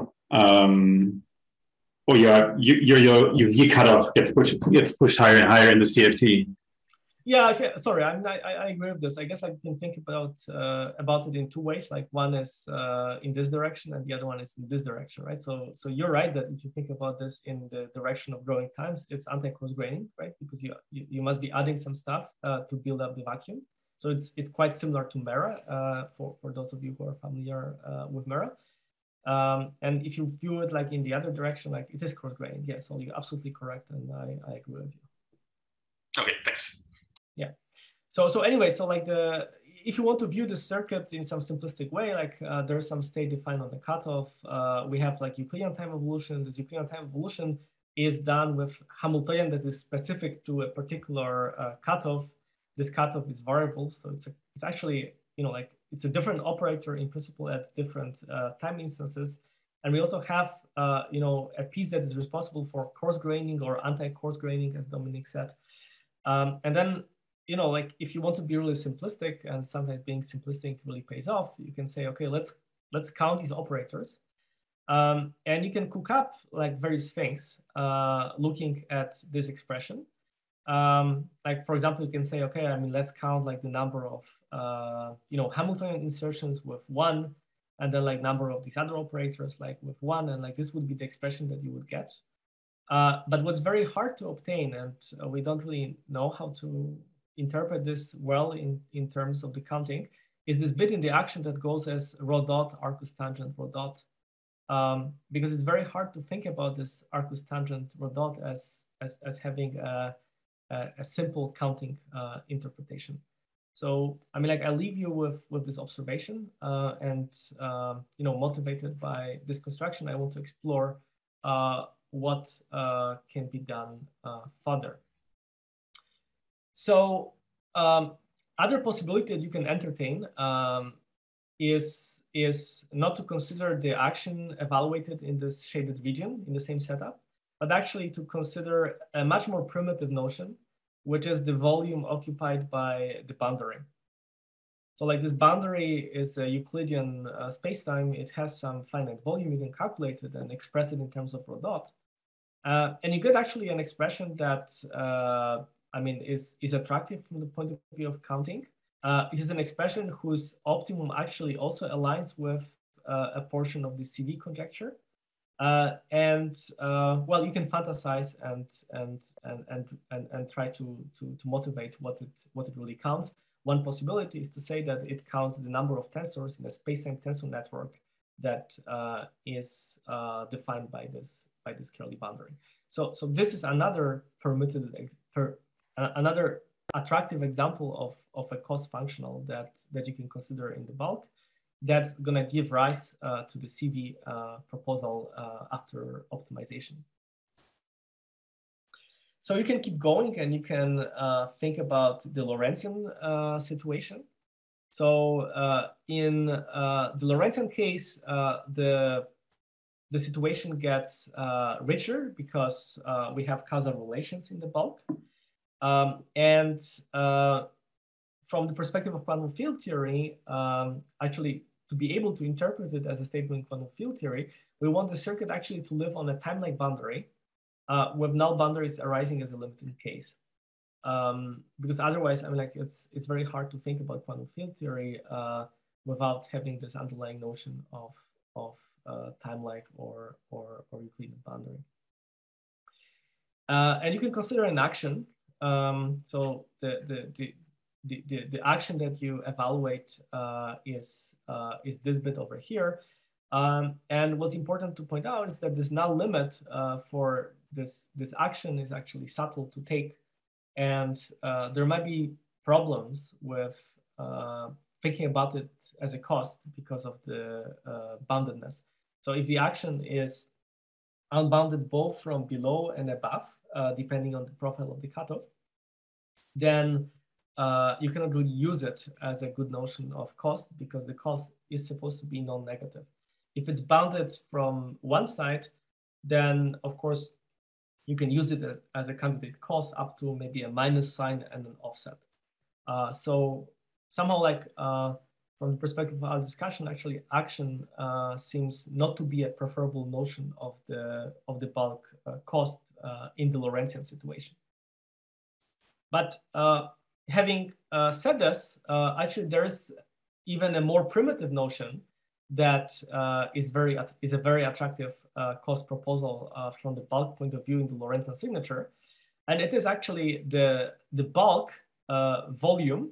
your V cutoff gets pushed higher and higher in the CFT. Yeah, okay. Sorry, I agree with this. I guess I can think about it in two ways. Like one is in this direction, and the other one is in this direction, right? So you're right that if you think about this in the direction of growing times, it's anti-coarse graining, right? Because you must be adding some stuff to build up the vacuum. So it's quite similar to MERA for those of you who are familiar with MERA. And if you view it like in the other direction, like it is coarse graining. Yes, so you're absolutely correct, and I agree with you. Okay, thanks. Yeah. So anyway, so like if you want to view the circuit in some simplistic way, like there's some state defined on the cutoff. We have like Euclidean time evolution. This Euclidean time evolution is done with Hamiltonian that is specific to a particular cutoff. This cutoff is variable, so it's actually like it's a different operator in principle at different time instances. And we also have a piece that is responsible for coarse graining or anti-coarse graining, as Dominic said. And then like if you want to be really simplistic, and sometimes being simplistic really pays off, you can say, okay, let's count these operators. And you can cook up like various things looking at this expression. Like for example, you can say, okay, let's count like the number of Hamiltonian insertions with 1 and then like number of these other operators like with 1, and like this would be the expression that you would get. But what's very hard to obtain, and we don't really know how to interpret this well in terms of the counting, is this bit in the action that goes as rho dot, arcus tangent, rho dot. Because it's very hard to think about this arcus tangent rho dot as having a simple counting interpretation. So I mean, like, I leave you with this observation, and you know, motivated by this construction, I want to explore what can be done further. So other possibility that you can entertain is not to consider the action evaluated in this shaded region in the same setup, but actually to consider a much more primitive notion, which is the volume occupied by the boundary. So like this boundary is a Euclidean spacetime. It has some finite volume. You can calculate it and express it in terms of rho dot. And you get actually an expression that, I mean, is attractive from the point of view of counting. It is an expression whose optimum actually also aligns with a portion of the CV conjecture. Well, you can fantasize and try to motivate what it really counts. One possibility is to say that it counts the number of tensors in a spacetime tensor network that is defined by this curly boundary. So this is another another attractive example of a cost functional that you can consider in the bulk. That's going to give rise to the CV proposal after optimization. So you can keep going and you can think about the Lorentzian situation. So in the Lorentzian case, the situation gets richer because we have causal relations in the bulk. From the perspective of quantum field theory, actually, to be able to interpret it as a statement in quantum field theory, we want the circuit actually to live on a time-like boundary with null boundaries arising as a limiting case. Because otherwise, I mean, like, it's very hard to think about quantum field theory without having this underlying notion of time-like or Euclidean boundary. And you can consider an action. So the action that you evaluate is this bit over here. And what's important to point out is that this null limit for this action is actually subtle to take. And there might be problems with thinking about it as a cost because of the boundedness. So if the action is unbounded both from below and above, depending on the profile of the cutoff, then you cannot really use it as a good notion of cost because the cost is supposed to be non-negative. If it's bounded from one side, then of course you can use it as a candidate cost up to maybe a minus sign and an offset. So somehow, like from the perspective of our discussion, actually action seems not to be a preferable notion of the bulk cost in the Lorentzian situation. But having said this, actually there is even a more primitive notion that is a very attractive cost proposal from the bulk point of view in the Lorentzian signature, and it is actually the bulk volume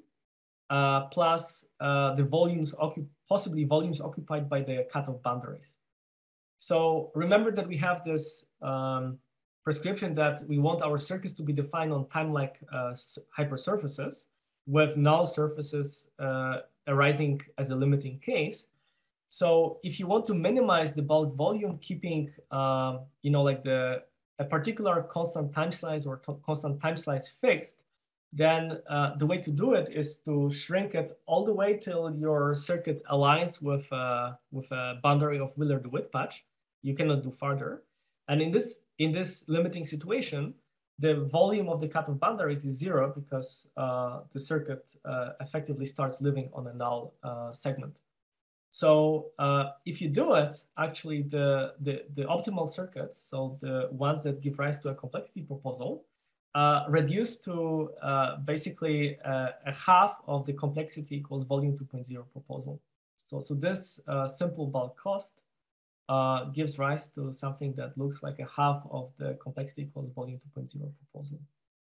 plus the volumes possibly volumes occupied by the cutoff boundaries. So remember that we have this prescription that we want our circuits to be defined on time-like hypersurfaces with null surfaces arising as a limiting case. So if you want to minimize the bulk volume, keeping you know, like a particular constant time slice or constant time slice fixed, then the way to do it is to shrink it all the way till your circuit aligns with a boundary of Wheeler-DeWitt patch. You cannot do further. And in this limiting situation, the volume of the cutoff boundaries is 0 because the circuit effectively starts living on a null segment. So if you do it, actually the optimal circuits, so the ones that give rise to a complexity proposal, reduce to basically a half of the complexity equals volume 2.0 proposal. So this simple bulk cost gives rise to something that looks like a half of the complexity equals volume 2.0 proposal.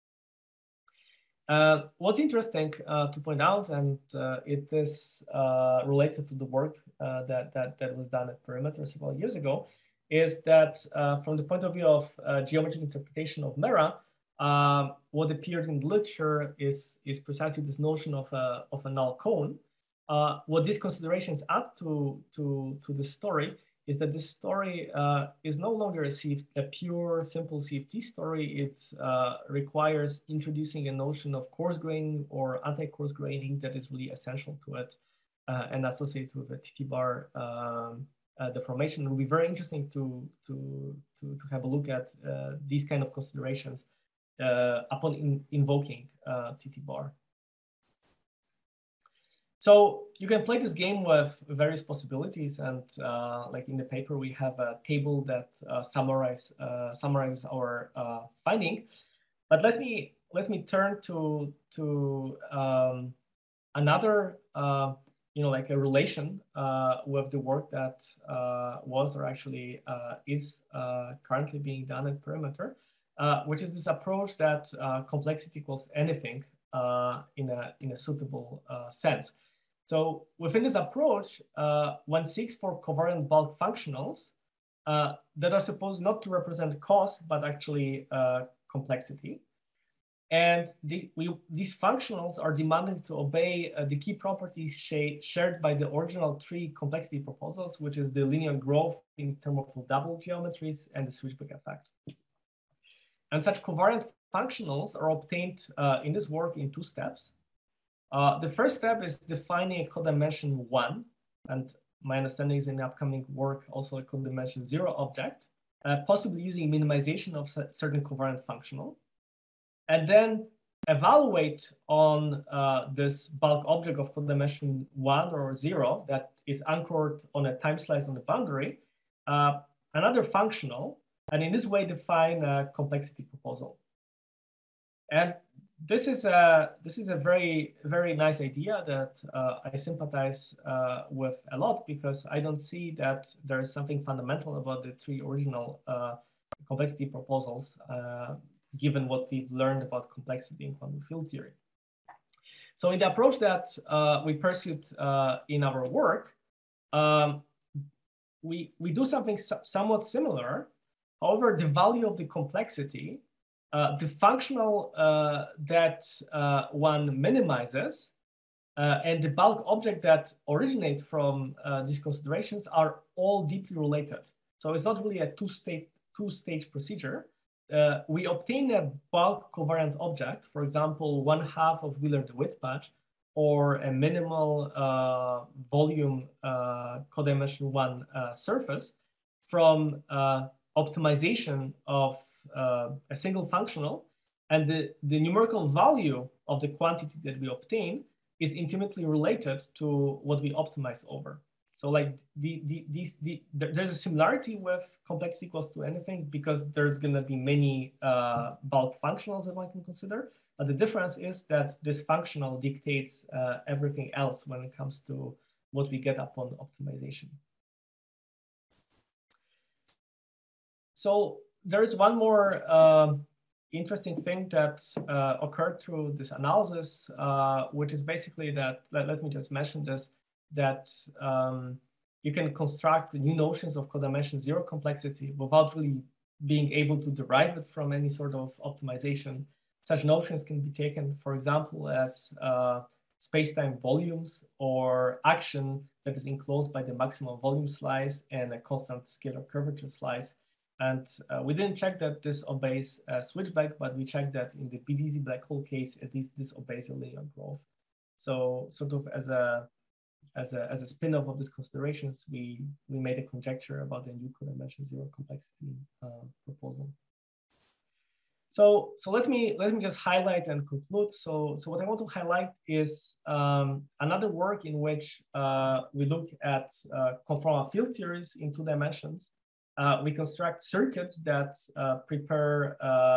What's interesting to point out, and it is related to the work that was done at Perimeter several years ago, is that from the point of view of geometric interpretation of MERA, what appeared in the literature is precisely this notion of a null cone. What these considerations add to the story is that this story is no longer a pure, simple CFT story. It requires introducing a notion of coarse graining or anti-coarse graining that is really essential to it and associated with a TT-bar deformation. It will be very interesting to have a look at these kind of considerations upon invoking TT-bar. So you can play this game with various possibilities, and like in the paper, we have a table that summarizes our finding. But let me turn to another, like a relation with the work that was or actually is currently being done at Perimeter, which is this approach that complexity equals anything in a suitable sense. So within this approach, one seeks for covariant bulk functionals that are supposed not to represent cost, but actually complexity. And these functionals are demanded to obey the key properties shared by the original three complexity proposals, which is the linear growth in terms of double geometries and the switchback effect. And such covariant functionals are obtained in this work in two steps. The first step is defining a codimension 1, and my understanding is in the upcoming work also a codimension 0 object, possibly using minimization of certain covariant functional, and then evaluate on this bulk object of codimension 1 or 0 that is anchored on a time slice on the boundary, another functional, and in this way define a complexity proposal. And this is a very, very nice idea that I sympathize with a lot, because I don't see that there is something fundamental about the three original complexity proposals, given what we've learned about complexity in quantum field theory. So in the approach that we pursued in our work, we do something somewhat similar. However, the value of the complexity, the functional that one minimizes, and the bulk object that originates from these considerations are all deeply related. So it's not really a two-stage procedure. We obtain a bulk covariant object, for example, 1/2 of Wheeler-DeWitt patch, or a minimal volume codimension 1 surface from optimization of a single functional, and the numerical value of the quantity that we obtain is intimately related to what we optimize over. So like there's a similarity with complexity equals to anything, because there's going to be many bulk functionals that one can consider. But the difference is that this functional dictates everything else when it comes to what we get upon optimization. So there is one more interesting thing that occurred through this analysis, which is basically that, let me just mention this, that you can construct new notions of codimension 0 complexity without really being able to derive it from any sort of optimization. Such notions can be taken, for example, as space-time volumes or action that is enclosed by the maximum volume slice and a constant scalar curvature slice. And we didn't check that this obeys switchback, but we checked that in the BDZ black hole case, at least this obeys a linear growth. So sort of as a spin-off of these considerations, we made a conjecture about the new codimension 0 complexity proposal. So let me just highlight and conclude. So what I want to highlight is another work in which we look at conformal field theories in 2 dimensions. We construct circuits that prepare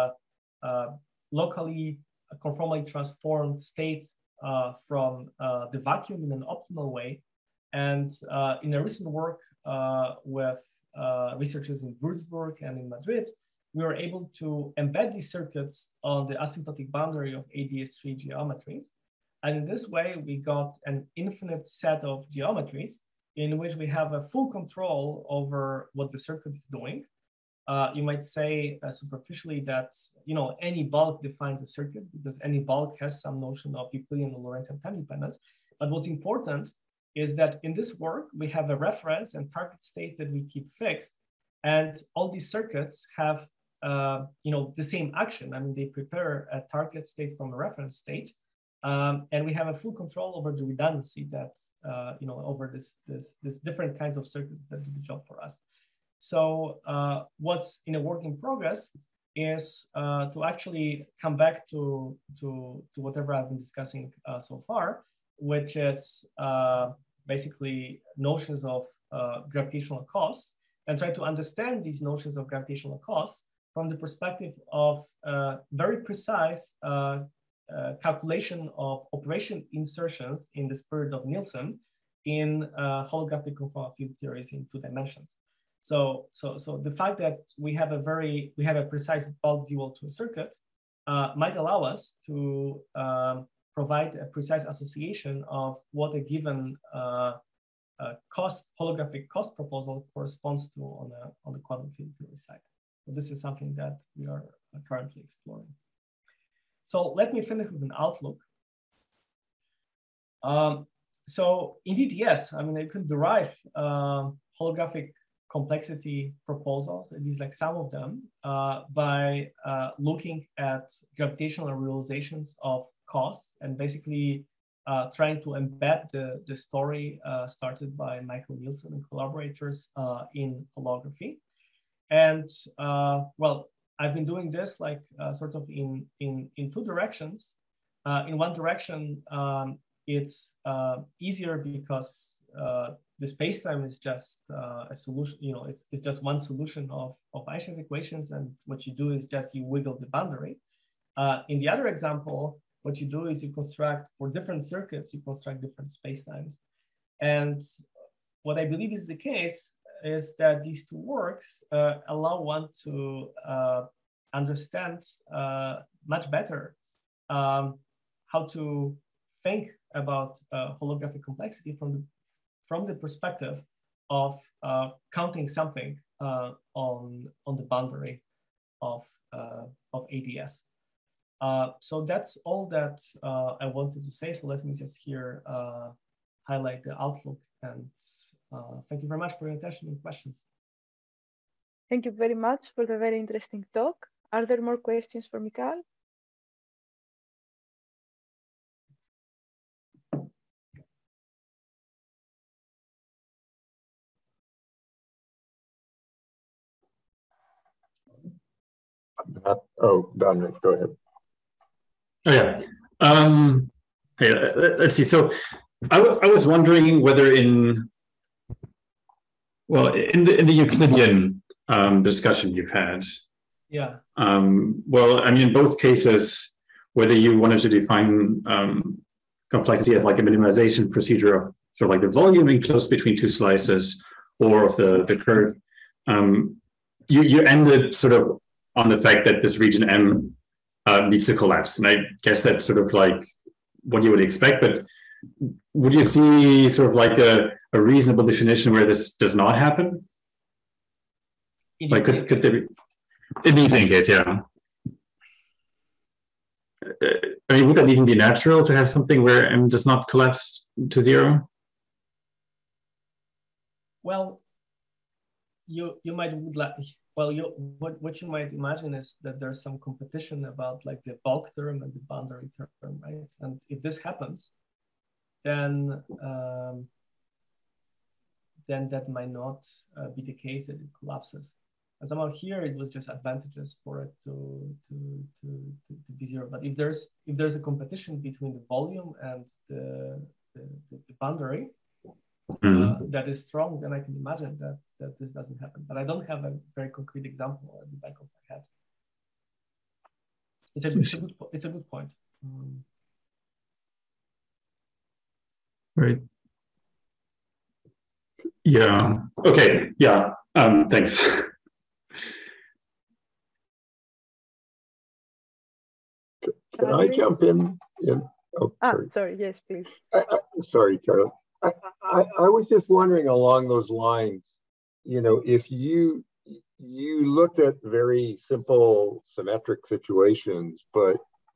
locally conformally transformed states from the vacuum in an optimal way. And in a recent work with researchers in Würzburg and in Madrid, we were able to embed these circuits on the asymptotic boundary of ADS3 geometries. And in this way, we got an infinite set of geometries in which we have a full control over what the circuit is doing. You might say superficially that any bulk defines a circuit because any bulk has some notion of Euclidean or Lorentzian time dependence. But what's important is that in this work, we have a reference and target states that we keep fixed. And all these circuits have the same action. I mean, they prepare a target state from a reference state. And we have a full control over the redundancy that, over this different kinds of circuits that do the job for us. So what's in a work in progress is to actually come back to whatever I've been discussing so far, which is basically notions of gravitational costs, and try to understand these notions of gravitational costs from the perspective of very precise calculation of operation insertions in the spirit of Nielsen in holographic conformal field theories in 2 dimensions. So the fact that we have a precise bulk dual to a circuit might allow us to provide a precise association of what a given holographic cost proposal corresponds to on the quantum field theory side. So this is something that we are currently exploring. So let me finish with an outlook. So indeed, yes, I mean, you can derive holographic complexity proposals, at least like some of them, by looking at gravitational realizations of costs and basically trying to embed the story started by Michael Nielsen and collaborators in holography. And well, I've been doing this like sort of in 2 directions. In one direction, it's easier because the spacetime is just a solution, it's just one solution of Einstein's equations, and what you do is just you wiggle the boundary. In the other example, what you do is you construct, for different circuits, you construct different spacetimes. And what I believe is the case is that these 2 works allow one to understand much better how to think about holographic complexity from the perspective of counting something on the boundary of ADS. So that's all that I wanted to say. So let me just here highlight the outlook, and thank you very much for your attention and questions. Thank you very much for the very interesting talk. Are there more questions for Michal? Dominic, go ahead. Oh yeah. Let's see. So I was wondering whether in the Euclidean discussion you've had. Yeah. Well, I mean, in both cases, whether you wanted to define complexity as like a minimization procedure of sort of like the volume enclosed between 2 slices, or of the curve, you ended sort of on the fact that this region M needs to collapse. And I guess that's sort of like what you would expect, but would you see sort of like a reasonable definition where this does not happen? Like could there be, in the Euclidean case, yeah. I mean, would that even be natural to have something where M does not collapse to 0? Well, you might would like, well, what you might imagine is that there's some competition about like the bulk term and the boundary term, right? And if this happens, then that might not be the case, that it collapses. And somehow here it was just advantageous for it to be 0. But if there's a competition between the volume and the boundary, that is strong, then I can imagine that this doesn't happen. But I don't have a very concrete example at the back of my head. It's a good point. Right. Yeah. Okay. Yeah. Thanks. Can I jump in? Oh, sorry. Sorry. Yes, please. Sorry, Charlie. I was just wondering along those lines, if you looked at very simple symmetric situations, but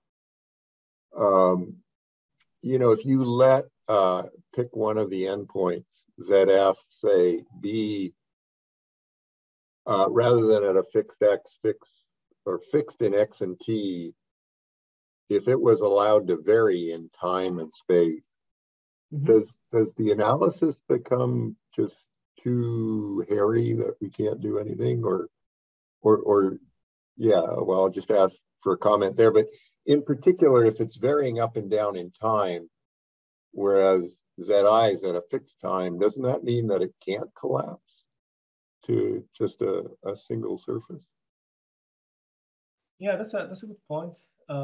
if you let pick one of the endpoints, ZF, say, be rather than at a fixed x, fixed in x and t, if it was allowed to vary in time and space, does the analysis become just too hairy that we can't do anything, or yeah? Well, I'll just ask for a comment there. But in particular, if it's varying up and down in time, whereas ZI is at a fixed time, doesn't that mean that it can't collapse to just a single surface? Yeah, that's a good point.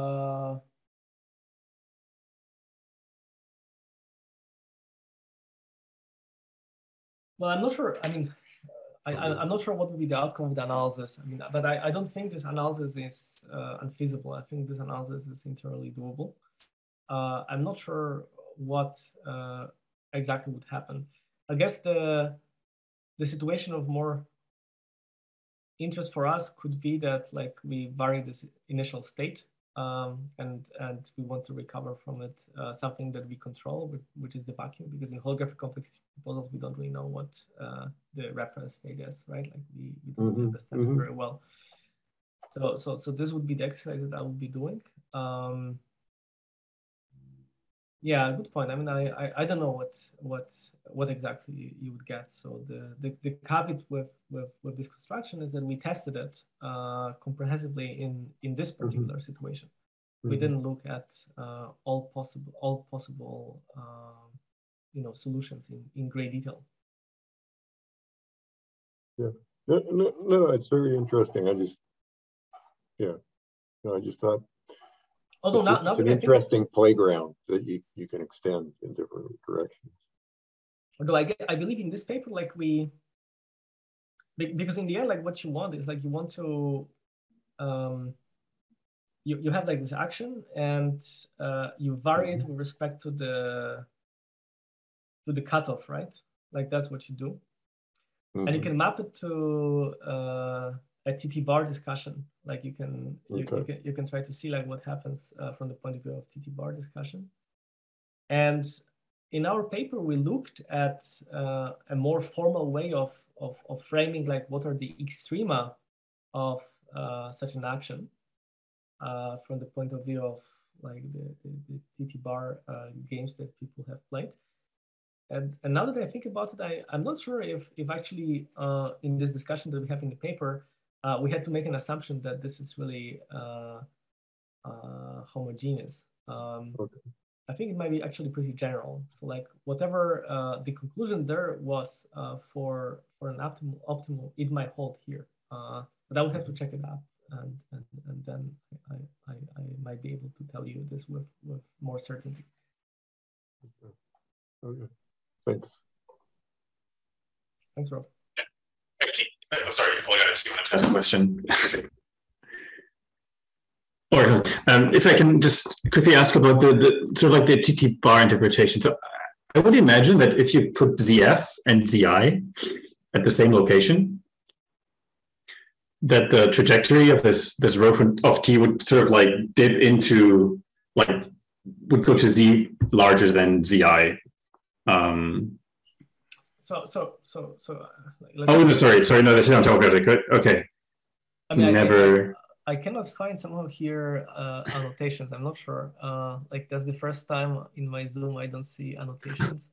Well, I'm not sure. I mean, I'm not sure what would be the outcome of the analysis. I mean, but I don't think this analysis is unfeasible. I think this analysis is entirely doable. I'm not sure what exactly would happen. I guess the situation of more interest for us could be that like we vary this initial state and we want to recover from it something that we control, which is the vacuum, because in holographic complexity proposals we don't really know what the reference state is, right? Like we don't really understand it very well. So this would be the exercise that I would be doing. Yeah, good point. I mean, I don't know what exactly you would get. So the caveat with this construction is that we tested it comprehensively in this particular situation. We didn't look at all possible solutions in great detail. Yeah, no, it's very interesting. I just thought. Although it's an interesting playground that you can extend in different directions. Although I believe in this paper, like because in the end, like what you want is like you want to you have like this action and you vary it with respect to the cutoff, right? Like that's what you do, and you can map it to a TT bar discussion. Like you can try to see like what happens from the point of view of TT bar discussion. And in our paper, we looked at a more formal way of framing like what are the extrema of such an action from the point of view of like the TT bar games that people have played. And now that I think about it, I'm not sure if actually in this discussion that we have in the paper, we had to make an assumption that this is really homogeneous. I think it might be actually pretty general. So like whatever the conclusion there was for an optimal, it might hold here. But I would have to check it out, and then I might be able to tell you this with more certainty. Okay. Thanks. Thanks, Rob. Sorry, Olga, if you want to ask a question. Or if I can just quickly ask about the sort of like the TT bar interpretation. So I would imagine that if you put ZF and ZI at the same location, that the trajectory of this rho of T would sort of like dip into like would go to Z larger than ZI. So oh, no, sorry. No, this is not talking about it. Okay. I mean, never. I cannot find somehow here annotations. I'm not sure. Like that's the first time in my Zoom I don't see annotations.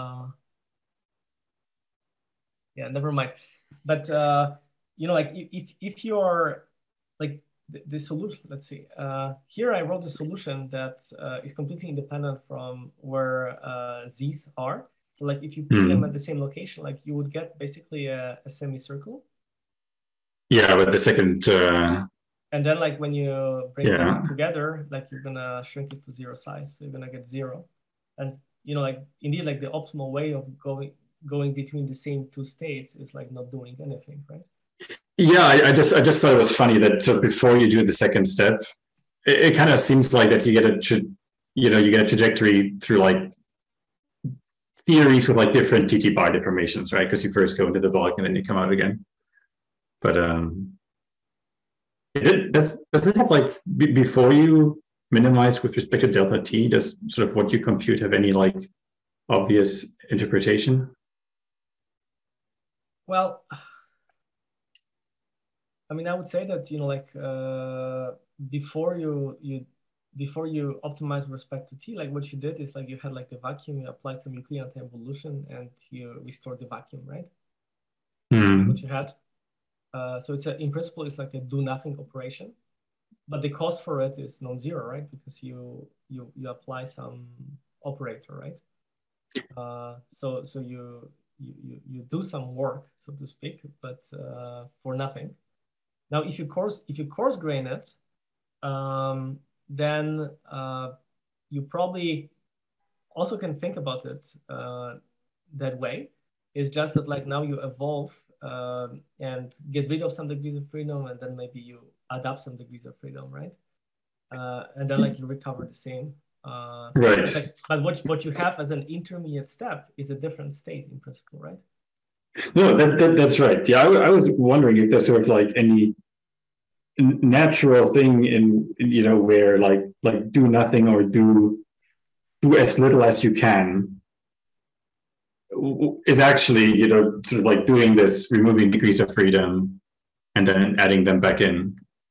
Yeah, never mind. But like if you're like the solution, let's see. Here I wrote a solution that is completely independent from where Z's are. So like if you put them at the same location, like you would get basically a semicircle. Yeah, but the second. And then like when you bring them together, like you're gonna shrink it to zero size. So you're gonna get zero. And like indeed like the optimal way of going between the same two states is like not doing anything, right? Yeah, I just thought it was funny that so before you do the second step, it kind of seems like that you get a trajectory through like theories with like different TT bar deformations, right? Because you first go into the block and then you come out again. But does it have like before you minimize with respect to delta t, does sort of what you compute have any like obvious interpretation? Well, I mean, I would say that, you know, like before you optimize with respect to t, like what you did is like you had like the vacuum, you applied some Euclidean anti-involution, and you restored the vacuum, right? Mm. What you had. So it's in principle, it's like a do nothing operation, but the cost for it is non-zero, right? Because you apply some operator, right? So you do some work, so to speak, but for nothing. Now, if you coarse grain it, then you probably also can think about it that way. It's just that like now you evolve and get rid of some degrees of freedom, and then maybe you adapt some degrees of freedom, right? And then like you recover the same. Right. But what you have as an intermediate step is a different state in principle, right? No, that's right. Yeah, I was wondering if there's sort of like any natural thing in you know where like do nothing or do as little as you can is actually, you know, sort of like doing this, removing degrees of freedom and then adding them back in.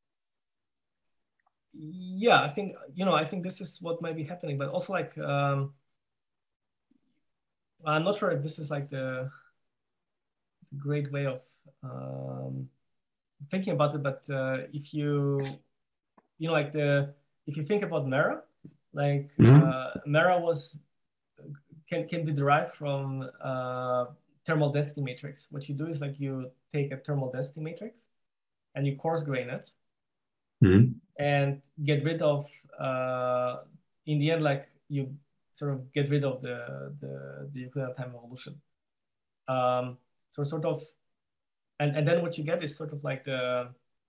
Yeah, I think, you know, I think this is what might be happening, but also like, I'm not sure if this is like the great way of thinking about it, but if you know, like if you think about Mera, like Mera can be derived from thermal density matrix. What you do is like you take a thermal density matrix and you coarse grain it and get rid of, in the end, like you sort of get rid of the Euclidean time evolution. So sort of, and then what you get is sort of like a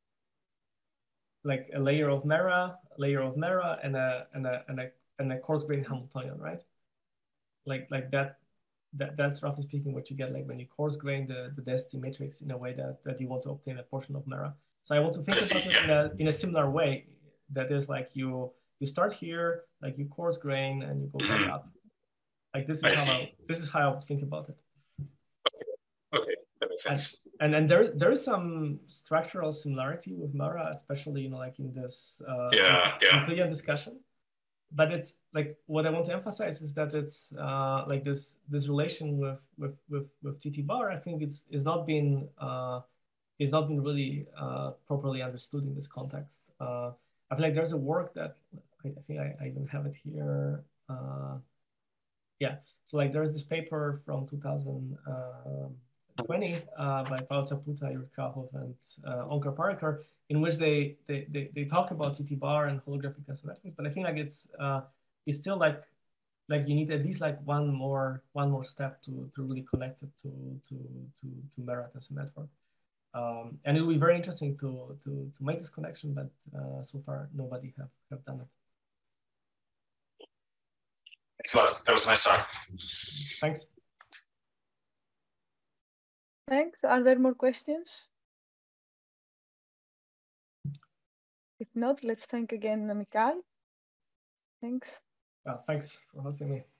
layer of Mera, and a coarse grain Hamiltonian, right? Like that's roughly speaking what you get like when you coarse grain the density matrix in a way that you want to obtain a portion of Mera. So I want to think about it in a similar way. That is like you start here, like you coarse grain and you go back up. Like this is how I would think about it. Okay, that makes sense. And there is some structural similarity with Mera, especially, you know, like in this Euclidean discussion. But it's like what I want to emphasize is that it's like this relation with TT bar. I think it's not been really properly understood in this context. I feel like there's a work that I think I even have it here. Yeah, so like there's this paper from 2020 by Paul Zaputa, Yuri Krahov, and Onkar Parikar, in which they talk about TT bar and holographic tensor networks. But I think like it's still like you need at least like one more step to really connect it to Mera tensor network. And it will be very interesting to make this connection, but so far nobody have done it. Thanks a lot. That was a nice talk. Thanks. Thanks. Are there more questions? If not, let's thank again Michael. Thanks. Thanks for hosting me.